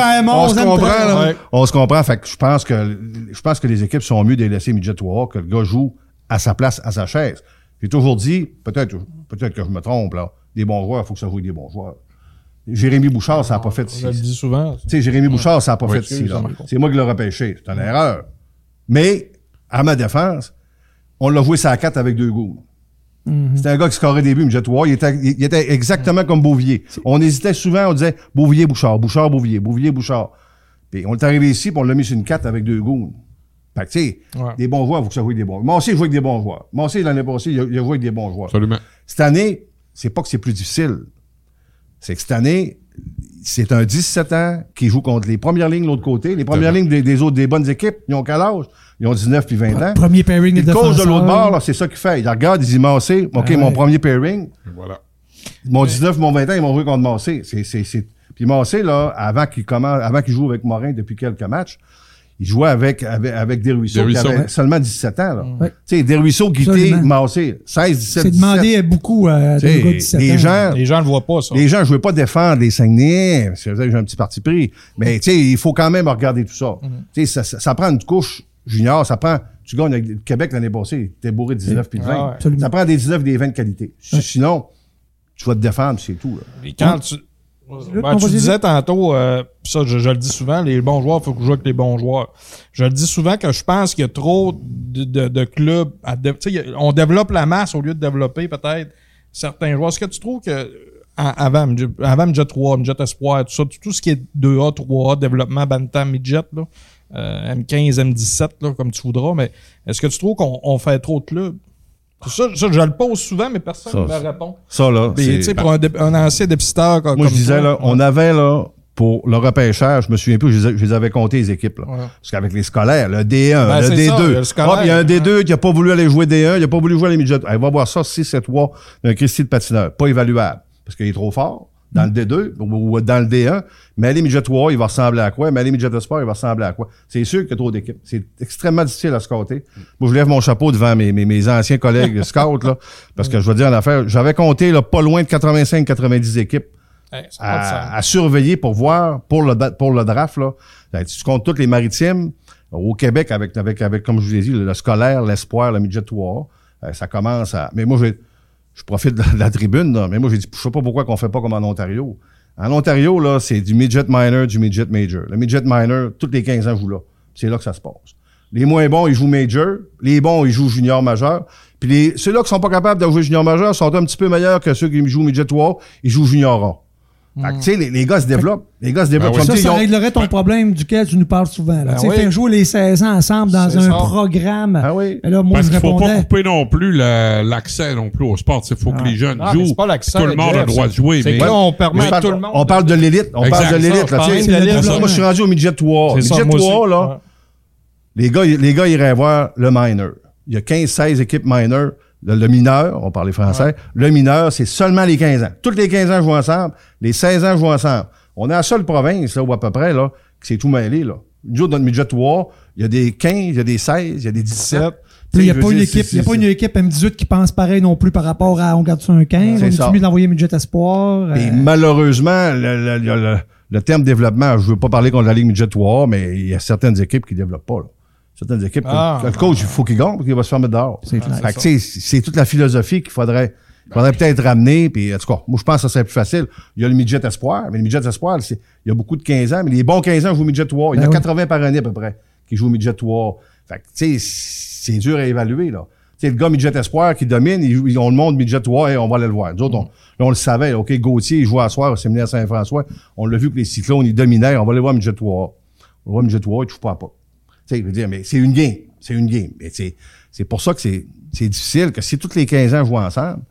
On se comprend. Fait que je pense que les équipes sont mieux de les laisser Midget 3, que le gars joue à sa place, à sa chaise. J'ai toujours dit, peut-être que je me trompe, là. Des bons joueurs, il faut que ça joue avec des bons joueurs. Jérémy Bouchard, ça n'a pas fait ici. Je le dis souvent. Tu sais, Jérémy Bouchard, ça n'a pas fait ici, là. C'est moi qui l'ai repêché. C'est une erreur. Mais, à ma défense, on l'a joué sur la 4 avec 2 goûts. C'était un gars qui scorait des buts, Midget 3. Il était exactement comme Beauvillier. On hésitait souvent, on disait Beauvillier, Bouchard, Bouchard, Beauvillier, Beauvillier, Bouchard. Puis on est arrivé ici, puis on l'a mis sur une 4 avec 2 goûts. Fait que, tu sais, des bons joueurs, il faut que ça joue avec des bons joueurs. Moi aussi, je joue avec des bons joueurs. Moi aussi, l'année passée, il a joué avec des bons joueurs. Absolument. Cette année, c'est pas que c'est plus difficile. C'est que cette année, c'est un 17 ans qui joue contre les premières lignes de l'autre côté. Les premières lignes des bonnes équipes, ils ont quel âge? Ils ont 19 puis 20 ans. Premier pairing de défenseur. Le coach de l'autre bord, là, c'est ça qu'il fait. Il regarde, il dit Massé, OK, mon premier pairing. Voilà. Mon 19, mon 20 ans, ils m'ont joué contre Massé. Puis Massé, là, avant qu'il joue avec Morin depuis quelques matchs, il jouait avec Desruisseaux, qui avait seulement 17 ans, là. Ouais. Tu sais, Desruisseaux, Guité, Massé, 16, 17, c'est 17. demandé beaucoup à des gars de 17 ans. Les gens ne le voient pas, ça. Les gens, je veux pas défendre les Saguenayens. C'est vrai que j'ai un petit parti pris. Mais, tu sais, il faut quand même regarder tout ça. Tu sais, ça prend une couche junior, tu gagnes avec le Québec l'année passée, t'es bourré de 19 puis de 20. Ça prend des 19 et des 20 de qualité. Sinon, tu vas te défendre, c'est tout, là. Et quand tu disais tantôt, ça, je le dis souvent, les bons joueurs, il faut que je joue avec les bons joueurs. Je le dis souvent que je pense qu'il y a trop de clubs on développe la masse au lieu de développer peut-être certains joueurs. Est-ce que tu trouves que avant Midget 3, Midget Espoir, tout ce qui est 2A, 3A, développement Bantam, Midget, là, M15, M17, là, comme tu voudras, mais est-ce que tu trouves qu'on fait trop de clubs? Ça, je le pose souvent, mais personne ne me répond. Ça, là, c'est... pour un ancien dépisteur comme moi, je disais, là, on avait, là, pour le repêchage, je me souviens plus, je les avais comptés, les équipes, là. Ouais. Parce qu'avec les scolaires, le D1, le D2. Il y a un D2 qui a pas voulu aller jouer D1, il a pas voulu jouer à les midgets. Il va voir ça, 6-7-3, un Christy de patineur. Pas évaluable. Parce qu'il est trop fort. Dans le D2 ou dans le D1, mais les midget 3, il va ressembler à quoi? Mais les midget Espoir, il va ressembler à quoi? C'est sûr qu'il y a trop d'équipes. C'est extrêmement difficile à scouter. Moi, je lève mon chapeau devant mes anciens collègues scouts, là, parce que je veux dire en affaire, j'avais compté là, pas loin de 85-90 équipes à surveiller pour voir, pour le draft. Là. Tu comptes toutes les maritimes au Québec avec comme je vous l'ai dit, le scolaire, l'espoir, le midget 3, ça commence à... Mais moi, je profite de la tribune, là, mais moi, j'ai dit, je sais pas pourquoi qu'on fait pas comme en Ontario. En Ontario, là, c'est du midget minor, du midget major. Le midget minor, tous les 15 ans, joue là. C'est là que ça se passe. Les moins bons, ils jouent major. Les bons, ils jouent junior majeur. Puis ceux-là qui sont pas capables de jouer junior majeur sont un petit peu meilleurs que ceux qui jouent midget 3. Ils jouent junior A. Fait que, tu sais, les gars se développent. Les gars se développent. Ben oui. Ça réglerait ton problème duquel tu nous parles souvent. Là. Oui. Faire jouer les 16 ans ensemble dans un programme. Ah oui. Là, moi, parce qu'il faut pas couper non plus l'accès non plus au sport. Il faut que les jeunes jouent. Pas l'accès, tout le monde a le droit de jouer. Mais là, on permet à tout le monde. On parle de l'élite. On parle de l'élite. Moi, je suis rendu au midget 3. Midget 3, là, les gars, ils iraient voir le minor. Il y a 15-16 équipes minor. Le mineur, on parlait français, ouais. Le mineur, c'est seulement les 15 ans. Tous les 15 ans jouent ensemble, les 16 ans jouent ensemble. On est la seule province, là, où à peu près, là, que c'est tout mêlé, là. Nous autres, dans le midget 3, il y a des 15, il y a des 16, il y a des 17. Il n'y a pas une équipe M18 qui pense pareil non plus par rapport à on garde ça un 15, on est mieux d'envoyer midget espoir. Et malheureusement, le terme développement, je veux pas parler contre la Ligue midget 3, mais il y a certaines équipes qui développent pas, là. Certaines équipes, le coach, il faut qu'il gagne parce qu'il va se faire mettre dehors. C'est toute la philosophie qu'il faudrait peut-être ramener. Puis, en tout cas, moi, je pense que ça serait plus facile. Il y a le midget espoir, mais le midget espoir, il y a beaucoup de 15 ans, mais les bons 15 ans jouent au midget 3. Il y en a 80 par année à peu près qui jouent au midget 3. Fait que, tu sais, c'est dur à évaluer, là. Tu sais, le gars midget espoir qui domine, on le montre midget 3 et on va aller le voir. Nous autres, on le savait, OK, Gauthier, il joue à soir au séminaire Saint-François. On l'a vu que les Cyclones, ils dominaient. On va aller voir midget 3. On va voir midget 3, il touche pas à pas. Tu sais, je veux dire, mais c'est une game. C'est une game. Mais c'est pour ça que c'est difficile, que si tous les 15 ans jouent ensemble,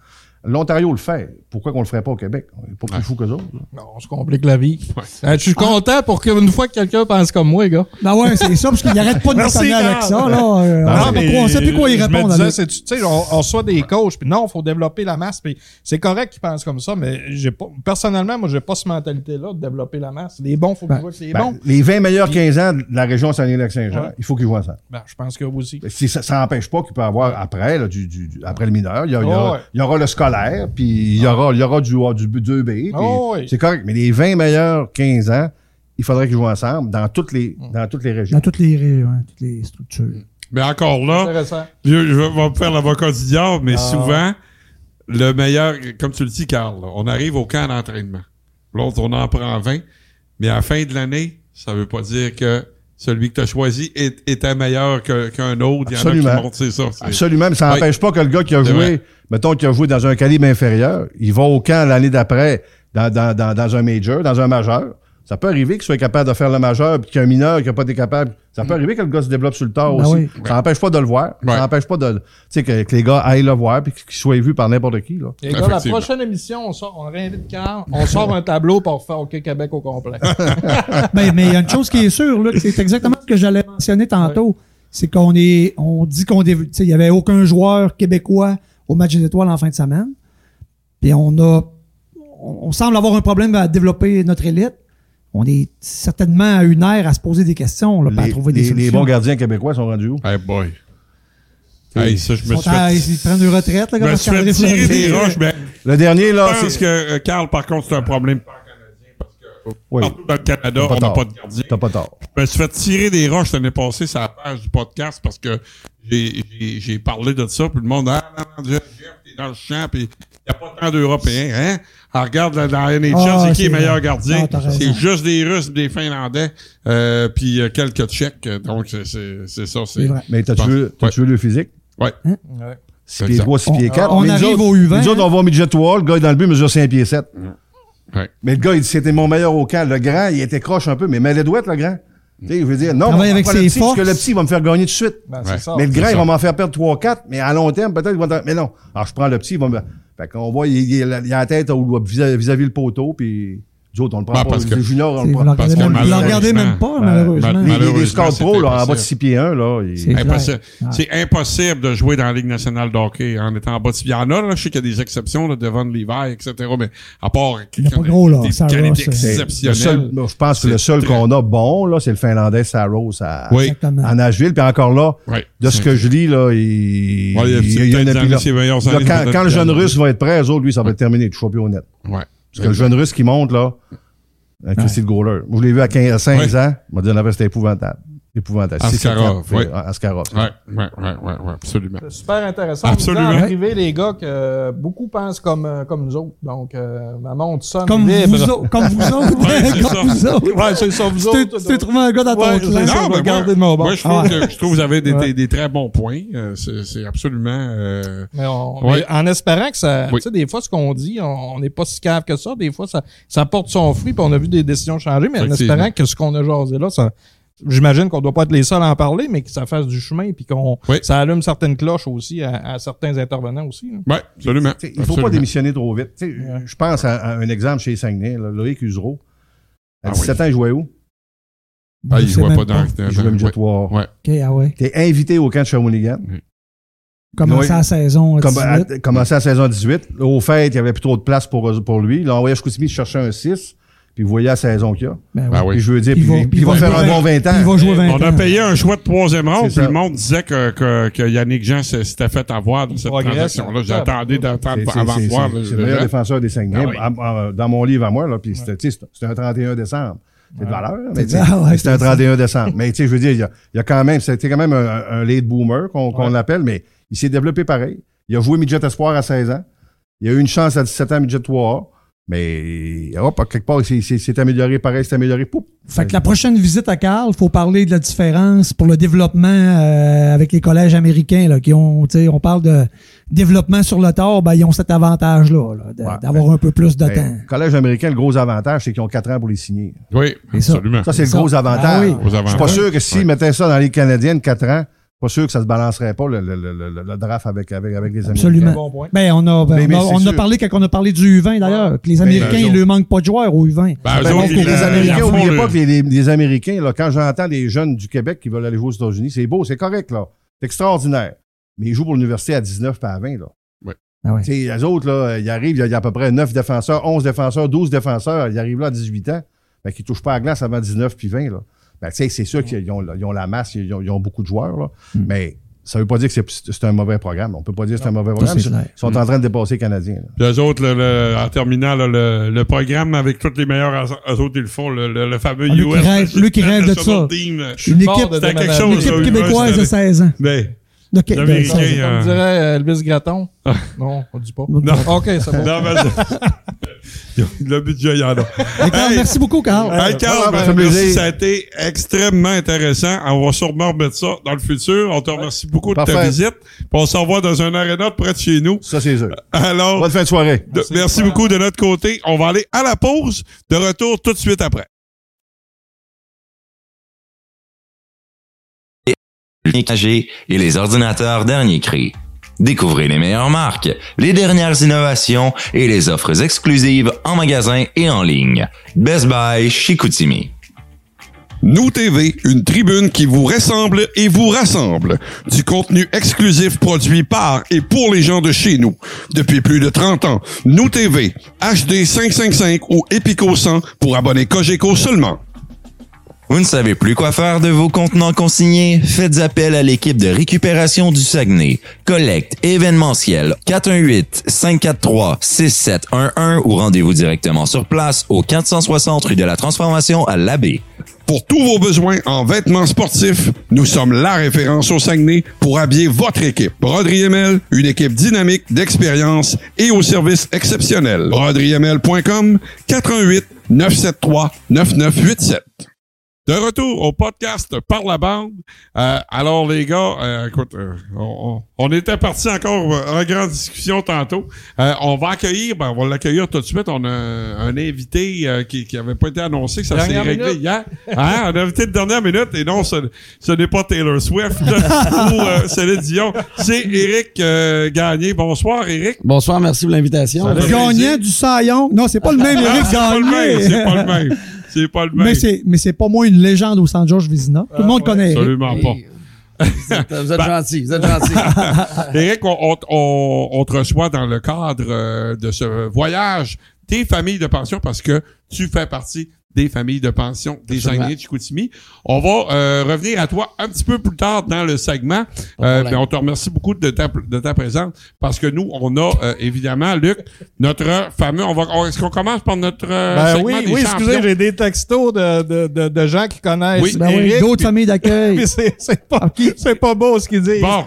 L'Ontario le fait. Pourquoi qu'on le ferait pas au Québec? On n'est pas plus fou qu'eux autres. Là. Non, on se complique la vie. Ouais. Je suis content pour qu'une fois que quelqu'un pense comme moi, les gars. Ben ouais, c'est ça, parce qu'il arrête pas de nous Merci, sonner avec Carl. ça, là. On sait plus quoi y répondre. Je me disais, tu sais, on reçoit des coachs, puis non, il faut développer la masse, puis c'est correct qu'ils pensent comme ça, mais personnellement, moi, j'ai pas cette mentalité-là de développer la masse. Les bons, faut qu'ils voient que c'est bon. Les 20 meilleurs 15 ans de la région Saguenay-Lac-Saint-Jean, il faut qu'ils jouent ensemble. Ben, je pense que aussi. Ça n'empêche pas qu'il peut y avoir après, là, après le mineur, il y aura le scolaire, puis il y aura du 2B. Puis c'est correct. Mais les 20 meilleurs 15 ans, il faudrait qu'ils jouent ensemble dans toutes les régions. Dans toutes les structures. Mais encore là, Intéressant. je vais me faire l'avocat du diable, mais souvent, le meilleur, comme tu le dis, Carl, là, on arrive au camp d'entraînement. L'autre, on en prend 20, mais à la fin de l'année, ça veut pas dire que celui que tu as choisi était meilleur qu'un autre. Il y en a qui montent, c'est ça. Absolument, mais ça n'empêche pas que le gars qui a joué, mettons qu'il a joué dans un calibre inférieur, il va au camp l'année d'après dans un major, dans un majeur. Ça peut arriver qu'il soit capable de faire le majeur puis qu'il y a un mineur qui n'a pas été capable. Ça peut arriver que le gars se développe sur le tard aussi. Oui. Ça n'empêche pas de le voir. Ça n'empêche pas de, tu sais, que les gars aillent le voir puis qu'ils soient vus par n'importe qui, là. Les gars, la prochaine émission, on réinvite Carl, on sort un tableau pour faire OK Québec au complet. Mais il y a une chose qui est sûre, là, c'est exactement ce que j'allais mentionner tantôt. C'est on dit il y avait aucun joueur québécois au match des étoiles en fin de semaine. Puis on semble avoir un problème à développer notre élite. On est certainement à une ère à se poser des questions, là, à trouver des solutions. Les bons gardiens québécois sont rendus où? Hey boy. Hey, ça, je me suis Ils prennent une retraite, là, je me suis fait tirer des roches, mais Le dernier, là, je pense que, Carl, par contre, c'est un problème pan-canadien parce que partout dans le Canada, on n'a pas de gardien. T'as pas tort. Je me suis fait tirer des roches l'année passée sur la page du podcast parce que j'ai parlé de ça, puis le monde, Jeff, t'es dans le champ, puis il n'y a pas tant d'Européens, hein? Alors, regarde dans la NHL, c'est qui est meilleur gardien? C'est juste des Russes, des Finlandais, puis quelques Tchèques. Donc, c'est ça. C'est vrai. Mais t'as-tu vu le physique? Ouais. 6 pieds 3, 6 pieds 4. On arrive au U20. Nous autres, on va au midget wall. Le gars est dans le but, mesure 5 pieds 7. Ouais. Mais le gars, il dit, c'était mon meilleur au camp. Le grand, il était croche un peu, mais les douettes, le grand. Tu sais, je veux dire, non, Travaille avec pas le ses petit, parce forces. que le petit, il va me faire gagner tout de suite. Ben, c'est ça. Mais le grand, c'est il ça. va m'en faire perdre 3-4, mais à long terme, peut-être, il va mais non. Alors, je prends le petit, il va me, fait qu'on voit, il a la tête vis-à-vis le poteau, puis nous autres, on le prend pas. parce que- Les juniors, on Vous le prend. le parce que regardez même pas, malheureusement. malheureusement, Les scores c'est pro, là, en bas de impossible. 6 pieds 1, là, C'est Impossible. clair. C'est impossible de jouer dans la Ligue nationale de hockey en étant en bas de... Il y en a, là, je sais qu'il y a des exceptions, là, Devon Levi, etc., mais à part... Il n'y a pas gros, là. Des Sarah, qualités c'est- exceptionnelles. je pense que le seul qu'on a bon, là, c'est le Finlandais Saros à Exactement. Nashville. Puis encore là, Ouais. de ce que je lis, là, il Ouais, y a une application. quand le jeune russe va être prêt, eux autres, lui, ça va être terminé, tu choix au net. Ouais. Parce que le jeune russe qui monte, là, Christy le goaler. Vous l'avez vu à 15 ans, on m'a dit, en fait, c'était épouvantable. Épouvantable. Askarov, oui. Askarov. Ouais, absolument. C'est super intéressant. Absolument. Vous dites en privé, les gars, que beaucoup pensent comme nous autres. Donc, maman, on sonne Comme libre. vous autres. Comme vous autres. Ouais, c'est ça. Comme vous autres. Ouais, c'est ça, vous Tu autres. t'es trouvé un gars dans ton Ouais, clan. c'est ça. Non, on va mais garder de mon bord. moi, je trouve Ah. que vous avez Ouais. des très bons points. C'est absolument... Mais, Ouais. mais en espérant que ça, Oui. tu sais, des fois, ce qu'on dit, on n'est pas si cave que ça. Des fois, ça porte son fruit, puis on a vu des décisions changer, mais en Effectivement. espérant que ce qu'on a jasé là, ça, j'imagine qu'on doit pas être les seuls à en parler, mais que ça fasse du chemin, puis Oui. ça allume certaines cloches aussi à certains intervenants aussi, là. Ouais, absolument. T'sais, il faut Absolument. pas démissionner trop vite. T'sais, je pense à un exemple chez Saguenay, là, Loïc Usereau. À 17 ans, il jouait où? Ah, Je il sais voit même pas dans... Il jouait midget war. Ouais. OK, ah ouais. T'es invité au camp de Shawinigan. Commencer Oui. la saison 18. Commencé à la saison 18. Là, au fait, il y avait plus trop de place pour lui. Là, on voyait Chicoutimi chercher un 6. Puis vous voyez la saison qu'il y a. Ben Ben oui. oui. Puis je veux dire, Puis puis il va faire un bon 20 ans. Il va jouer 20 ans. On a payé un choix de troisième ronde, C'est puis ça. le monde disait que Yannick Jean s'était fait avoir dans cette progresse, transaction-là. hein. J'attendais d'entendre C'est- avant de c'est- voir. c'est le meilleur défenseur des Saguenay. Ah oui. Dans mon livre à moi, là, puis c'était un 31 décembre. C'est de valeur, mais tu sais, Ah ouais, c'était un 31 décembre. Mais tu sais, je veux dire, il y a quand même, c'était quand même un late boomer qu'on l'appelle, mais il s'est développé pareil. Il a joué midget espoir à 16 ans. Il a eu une chance à 17 ans midget 3A. Mais hop, à quelque part, il s'est amélioré pareil, s'est amélioré. Poup. Fait que la prochaine visite à Carl, faut parler de la différence pour le développement avec les collèges américains là, qui ont, tu sais, on parle de développement sur le tard, ben ils ont cet avantage-là, d'avoir un peu plus de temps. Le collège américain, le gros avantage, c'est qu'ils ont 4 ans pour les signer. Oui, C'est ça. absolument. Ça, c'est le Ça. gros avantage. Ah oui. Gros Je suis pas avantage. sûr que s'ils Ouais. mettaient ça dans les Canadiennes 4 ans, Pas sûr que ça se balancerait pas, le draft avec les Américains. Absolument. Bon point. Ben, on a sûr. parlé quand on a parlé du U20 d'ailleurs, que les Américains, il ne leur manque pas de joueurs au U20. Ben, Ben, eux autres, les Américains, font n'oubliez le- pas que les Américains, là, quand j'entends des jeunes du Québec qui veulent aller jouer aux États-Unis, c'est beau, c'est correct, là. C'est extraordinaire. Mais ils jouent pour l'université à 19 puis à 20, là. Ah ouais. Tu sais, les autres, là, ils arrivent, il y a à peu près 9 défenseurs, 11 défenseurs, 12 défenseurs, ils arrivent là à 18 ans. Fait qu'ils touchent pas à la glace avant 19 puis 20, là. Ben, tu sais, c'est sûr qu'ils ont la masse, ils ont beaucoup de joueurs, là. Mais ça veut pas dire que c'est un mauvais programme. On peut pas dire que c'est un mauvais programme. c'est clair. Ils sont en train de dépasser les Canadiens, là. Puis eux autres, en terminant, là, le programme avec tous les meilleurs, eux autres, ils le font, le fameux Lui qui rêve de ça. Team. Une Mort équipe, de C'était quelque déménager. chose. équipe ça, québécoise de 16 ans. Ben, OK. l'Américain, Comme dirait Elvis Gratton. Non, on dit pas. Non. OK, c'est bon. non, mais le budget, il y en a. Carl, merci beaucoup, Carl. Hey, Carl, ça fait merci, plaisir. ça a été extrêmement intéressant. On va sûrement remettre ça dans le futur. On te remercie beaucoup de ta Parfait. visite. Puis on se revoit dans un aréna près de chez nous. Ça, c'est sûr. Alors, Bonne fin de soirée. merci beaucoup de notre côté. On va aller à la pause. De retour tout de suite après. Et les ordinateurs dernier cri. Découvrez les meilleures marques, les dernières innovations et les offres exclusives en magasin et en ligne. Best Buy Chicoutimi. Nous TV, une tribune qui vous ressemble et vous rassemble. Du contenu exclusif produit par et pour les gens de chez nous. Depuis plus de 30 ans, Nous TV, HD 555 ou Epico 100 pour abonnés Cogeco seulement. Vous ne savez plus quoi faire de vos contenants consignés? Faites appel à l'équipe de récupération du Saguenay. Collecte événementielle 418-543-6711 ou rendez-vous directement sur place au 460 rue de la Transformation à l'Abbé. Pour tous vos besoins en vêtements sportifs, nous sommes la référence au Saguenay pour habiller votre équipe. Broderie ML, une équipe dynamique, d'expérience et au service exceptionnel. BroderieML.com, 418-973-9987. De retour au podcast Par la bande. Alors les gars, écoute, on était parti encore en grande discussion tantôt. On va accueillir, on va l'accueillir tout de suite. On a un invité qui avait pas été annoncé, ça s'est réglé hier. Hein? Un invité de dernière minute, et non, ce n'est pas Taylor Swift ou Céline Dion. C'est Éric Gagné. Bonsoir, Éric. Bonsoir, merci pour l'invitation. Le gagnant du Saillon. Non, c'est pas le même Éric C'est pas le même, Gagné. c'est pas le même. C'est pas le même. Mais c'est pas moins une légende au San George Vizina. Tout le monde connaît Éric. Absolument pas. Vous êtes gentil, vous êtes gentil. Éric, on te reçoit dans le cadre de ce voyage des familles de pension parce que tu fais partie des familles de pension des Saguenay de Chicoutimi. On va revenir à toi un petit peu plus tard dans le segment. Mais on te remercie beaucoup de ta présence parce que nous, on a évidemment, Luc, notre fameux... Est-ce qu'on commence par notre segment oui, des champions? excusez, j'ai des textos de gens qui connaissent Oui. Ben oui, Éric, d'autres puis- familles d'accueil. puis c'est pas beau ce qu'ils disent. Bon,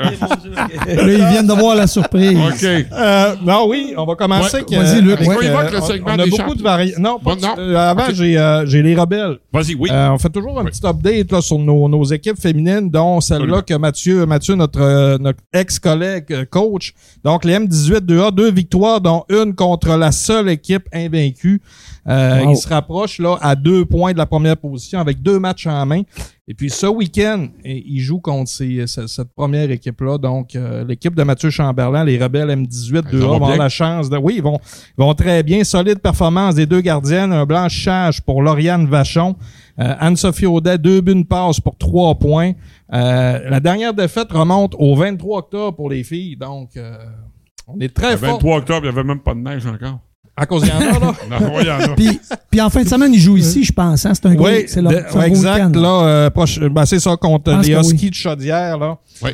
Là, ils viennent de voir la surprise. OK. Non, oui, on va commencer. Ouais, vas-y, Luc. avec, On y va avec le segment on a des beaucoup champions. de variantes. Non, pas Bon, non. avant, Ok. j'ai les rebelles. Vas-y, oui. On fait toujours un petit update là, sur nos équipes féminines, dont celle-là que Mathieu, notre ex-collègue coach. Donc, les M18 2A, 2 victoires, dont une contre la seule équipe invaincue. Wow. Il se rapproche là à 2 points de la première position avec 2 matchs en main. Et puis ce week-end, il joue contre cette première équipe-là. Donc, l'équipe de Mathieu Chamberlain, les Rebelles M18 Ils 2A, vont vont avoir bien. la chance de... Oui, ils vont très bien. Solide performance des deux gardiennes. Un blanchissage pour Lauriane Vachon. Anne-Sophie Audet, 2 buts, une passe pour 3 points. La dernière défaite remonte au 23 octobre pour les filles. Donc, on est très Le fort. 23 octobre, il n'y avait même pas de neige encore. À cause il y en a, là. Non, il y en a. Puis en fin de semaine, ils jouent ici, je pense. Hein? C'est un gros, Oui, c'est leur, c'est un gros exact. week-end. Là, c'est ça contre Je pense les que Huskies oui. de Chaudière. Là. Oui.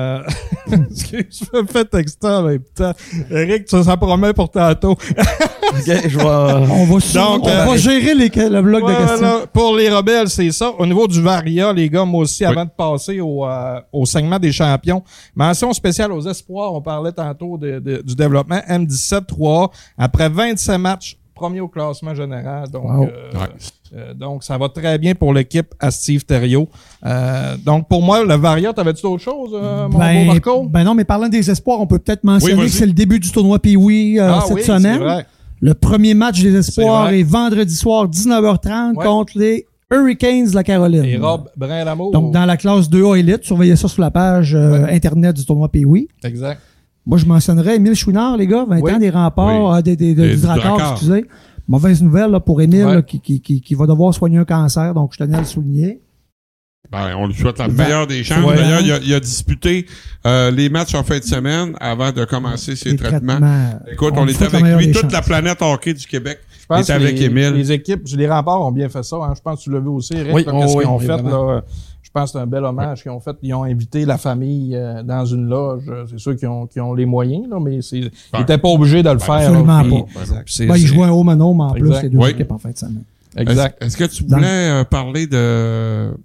Excuse, je me fais texter en même temps. Eric, ça promet pour tantôt. OK, je vais... On va gérer le bloc de Voilà, questions. pour les Rebelles, c'est ça. Au niveau du Varia, les gars, moi aussi, avant de passer au segment des champions, mention spéciale aux espoirs. On parlait tantôt du développement M17-3. Après 27 matchs, premier au classement général. Donc, Wow. donc ça va très bien pour l'équipe à Steve Thériault. Donc, pour moi, le Varia, t'avais-tu d'autres choses, mon beau Marco? Ben non, mais parlant des espoirs, on peut peut-être mentionner Oui, vas-y. que c'est le début du tournoi Pee-Wee cette oui, semaine. c'est vrai. Le premier match des espoirs C'est vrai. est vendredi soir, 19h30, Ouais. contre les Hurricanes de la Caroline. Et Rob Brin-Lamour. Donc, dans la classe 2A élite, surveillez ça sur la page Internet du tournoi Pee-Wee. Exact. Moi, je mentionnerais Émile Chouinard, les gars, 20 Oui. ans des remparts, Oui. du du Dracard, Dracard. excusez. Mauvaise nouvelle là, pour Émile Ouais. là, qui va devoir soigner un cancer, donc je tenais à le souligner. Ben, on lui souhaite la meilleure des chances. Ouais. D'ailleurs, il a disputé les matchs en fin de semaine avant de commencer ses Les traitements. Écoute, Écoute, on était avec lui, toute la planète hockey du Québec. Je pense est avec que Émile. les équipes, les remparts ont bien fait ça. Hein. Je pense que tu l'as vu aussi, Eric. Oui, là, qu'est-ce qu'ils ont oui, fait vraiment. là. Je pense que c'est un bel hommage qu'ils ont fait. Ils ont invité la famille dans une loge. C'est sûr qu'ils ont les moyens, là, mais ils n'étaient pas obligés de le faire. absolument là, puis- pas. c'est- Ben, il c'est- jouait un home and home en plus, Exact. les deux Oui. équipes en fin de semaine. Exact. Est-ce que tu voulais parler de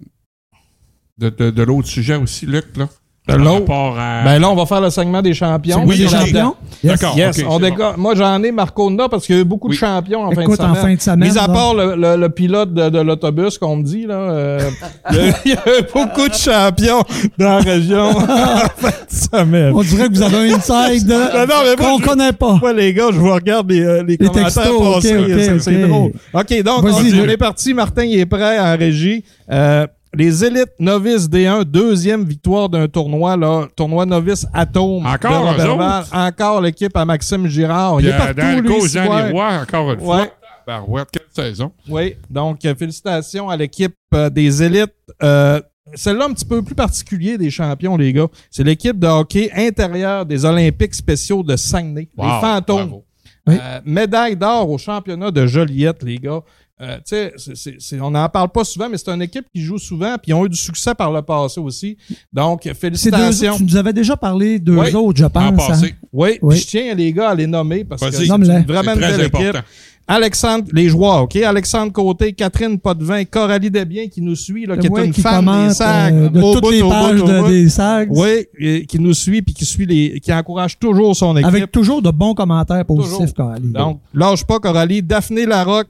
l'autre sujet aussi, Luc, là? De Par l'autre? rapport à... Ben là, on va faire le segment des champions. Oui, les ok. champions. Yes. D'accord. Yes, ok, on c'est décolle. Moi, j'en ai Marco Nda parce qu'il y a eu beaucoup Oui. de champions en Écoute, fin de semaine. Mis à là, part le pilote de l'autobus qu'on me dit, là, il y a beaucoup de champions dans la région en fin de semaine. on dirait que vous avez un inside Non, mais moi, qu'on je- connaît pas. Moi, les gars, je vous regarde les commentaires textos, passer. ok, C'est ok. drôle. OK, donc, Vas-y, on Luc. est parti. Martin, il est prêt en régie. Les élites novices D1, deuxième victoire d'un tournoi, là, tournoi novice Atome. Encore de eux Roberval. autres? Encore l'équipe à Maxime Girard. Il Puis, est partout, dans le lui, coach ce Jean soir. Leroy, encore une Ouais. fois. Barouette, quelle saison. Oui, donc félicitations à l'équipe des élites. Celle-là, un petit peu plus particulier des champions, les gars. C'est l'équipe de hockey intérieur des Olympiques spéciaux de Saguenay. Wow, les Fantômes. bravo. Oui. Médaille d'or au championnat de Joliette, les gars. Tu sais, on n'en parle pas souvent, mais c'est une équipe qui joue souvent, puis ils ont eu du succès par le passé aussi. Donc, C'est deux, félicitations. tu nous avais déjà parlé d'eux Oui. autres, je En pense. passé. hein. Oui, Oui. puis je tiens les gars à les nommer parce que Vas-y. c'est Nomme-les. vraiment C'est une très belle important. équipe. Alexandre, les joueurs, OK? Alexandre Côté, Catherine Potvin, Coralie Desbiens qui nous suit, là, qui est Moi une qui fan des commente SAG. de Au toutes bout, les au bout, pages au bout. des SAG. Oui, et qui nous suit puis qui encourage toujours son équipe. Avec toujours de bons commentaires positifs, Toujours. Coralie. Donc, lâche pas Coralie, Daphné Larocque,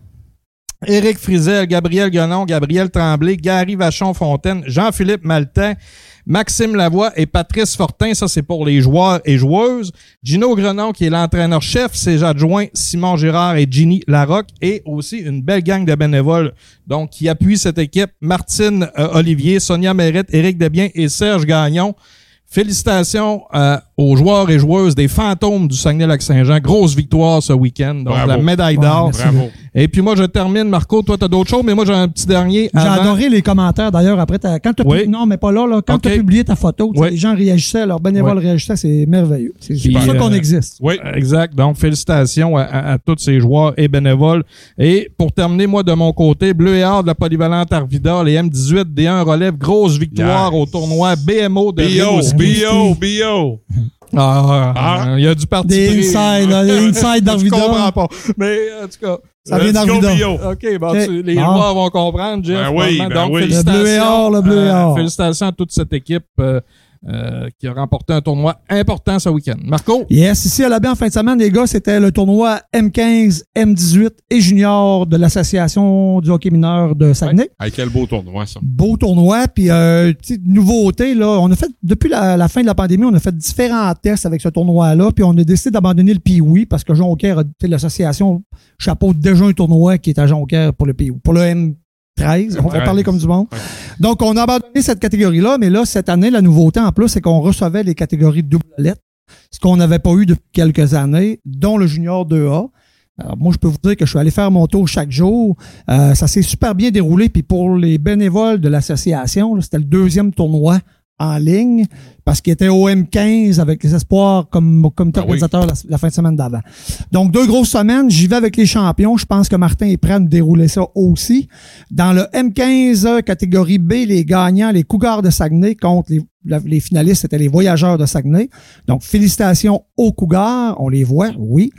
Éric Frizel, Gabriel Gonon, Gabriel Tremblay, Gary Vachon-Fontaine, Jean-Philippe Maltais, Maxime Lavoie et Patrice Fortin. Ça, c'est pour les joueurs et joueuses. Gino Grenon, qui est l'entraîneur-chef, ses adjoints Simon Girard et Ginny Larocque, et aussi une belle gang de bénévoles donc qui appuient cette équipe. Martine Olivier, Sonia Mérite, Éric Desbiens et Serge Gagnon. Félicitations aux joueurs et joueuses des Fantômes du Saguenay-Lac-Saint-Jean. Grosse victoire ce week-end. Donc, Bravo. la médaille d'or. merci. Bravo. Et puis moi, je termine. Marco, toi, t'as d'autres choses, mais moi, j'ai un petit dernier. J'ai avant. adoré les commentaires d'ailleurs après quand t'as Oui. non mais pas là quand Ok. t'as publié ta photo, tu sais, Oui. les gens réagissaient, leurs bénévoles réagissaient, c'est merveilleux. C'est Puis, pour ça qu'on existe. Oui. Exact. Donc, félicitations à tous ces joueurs et bénévoles. Et pour terminer, moi, de mon côté, Bleu et Or de la polyvalente Arvida, les M18 D1 relève grosse victoire Yes. au tournoi BMO de B.O. Rimouski. B.O. Ah, il y a du parti Des pris. inside, là, des inside Je d'Arvida. comprends pas. Mais, en tout cas. Ça vient Let's go, d'Arvida. B.O. OK, bon, Ok. les Bon. joueurs vont comprendre, Jeff. Ben oui, probablement. ben Donc, oui. félicitations. Le bleu et or, le bleu et or. Félicitations à toute cette équipe qui a remporté un tournoi important ce week-end. Marco? Yes, ici à la baie en fin de semaine, les gars, c'était le tournoi M15, M18 et junior de l'Association du hockey mineur de Saguenay. Hey, quel beau tournoi, ça. Beau tournoi, puis petite nouveauté, là, on a fait, depuis la fin de la pandémie, on a fait différents tests avec ce tournoi-là, puis on a décidé d'abandonner le Pee-Wee parce que Jonquière, l'association chapeaute déjà un tournoi qui est à Jonquière pour le Pee-Wee, pour le M13, on va Ouais. parler comme du monde. Donc, on a abandonné cette catégorie-là, mais là, cette année, la nouveauté en plus, c'est qu'on recevait les catégories double lettre, ce qu'on n'avait pas eu depuis quelques années, dont le junior 2A. Alors, moi, je peux vous dire que je suis allé faire mon tour chaque jour. Ça s'est super bien déroulé. Puis pour les bénévoles de l'association, là, c'était le deuxième tournoi en ligne parce qu'il était au M15 avec les espoirs comme organisateur la fin de semaine d'avant. Donc, 2 grosses semaines. J'y vais avec les champions. Je pense que Martin est prêt à nous dérouler ça aussi. Dans le M15 catégorie B, les gagnants, les Cougars de Saguenay contre les finalistes, c'était les Voyageurs de Saguenay. Donc, félicitations aux Cougars. On les voit, oui.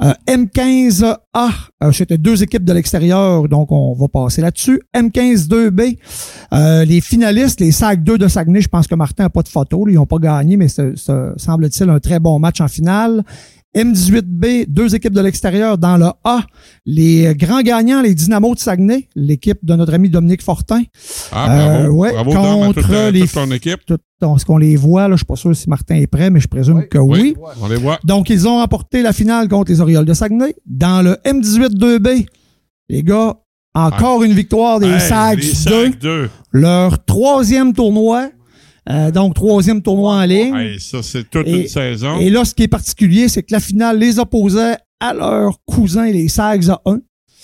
M15A, c'était 2 équipes de l'extérieur, donc on va passer là-dessus. M15 2B, les finalistes, les SAG 2 de Saguenay, je pense que Martin n'a pas de photo, là, ils n'ont pas gagné, mais c'est semble-t-il un très bon match en finale. M18B, 2 équipes de l'extérieur dans le A. Les grands gagnants, les Dynamos de Saguenay, l'équipe de notre ami Dominique Fortin. Ah, bravo. Ouais, Bravo, Dom, à contre toute ton équipe. Est-ce qu'on les voit? Là, je suis pas sûr si Martin est prêt, mais je présume que oui. On les voit. Donc, ils ont remporté la finale contre les Orioles de Saguenay. Dans le M18 2B, les gars, Encore une victoire des Sags 2. Leur 3e tournoi. Donc, 3e tournoi en ligne. Hey, ça, c'est toute une saison. Et là, ce qui est particulier, c'est que la finale les opposait à leurs cousins, les Sags A1.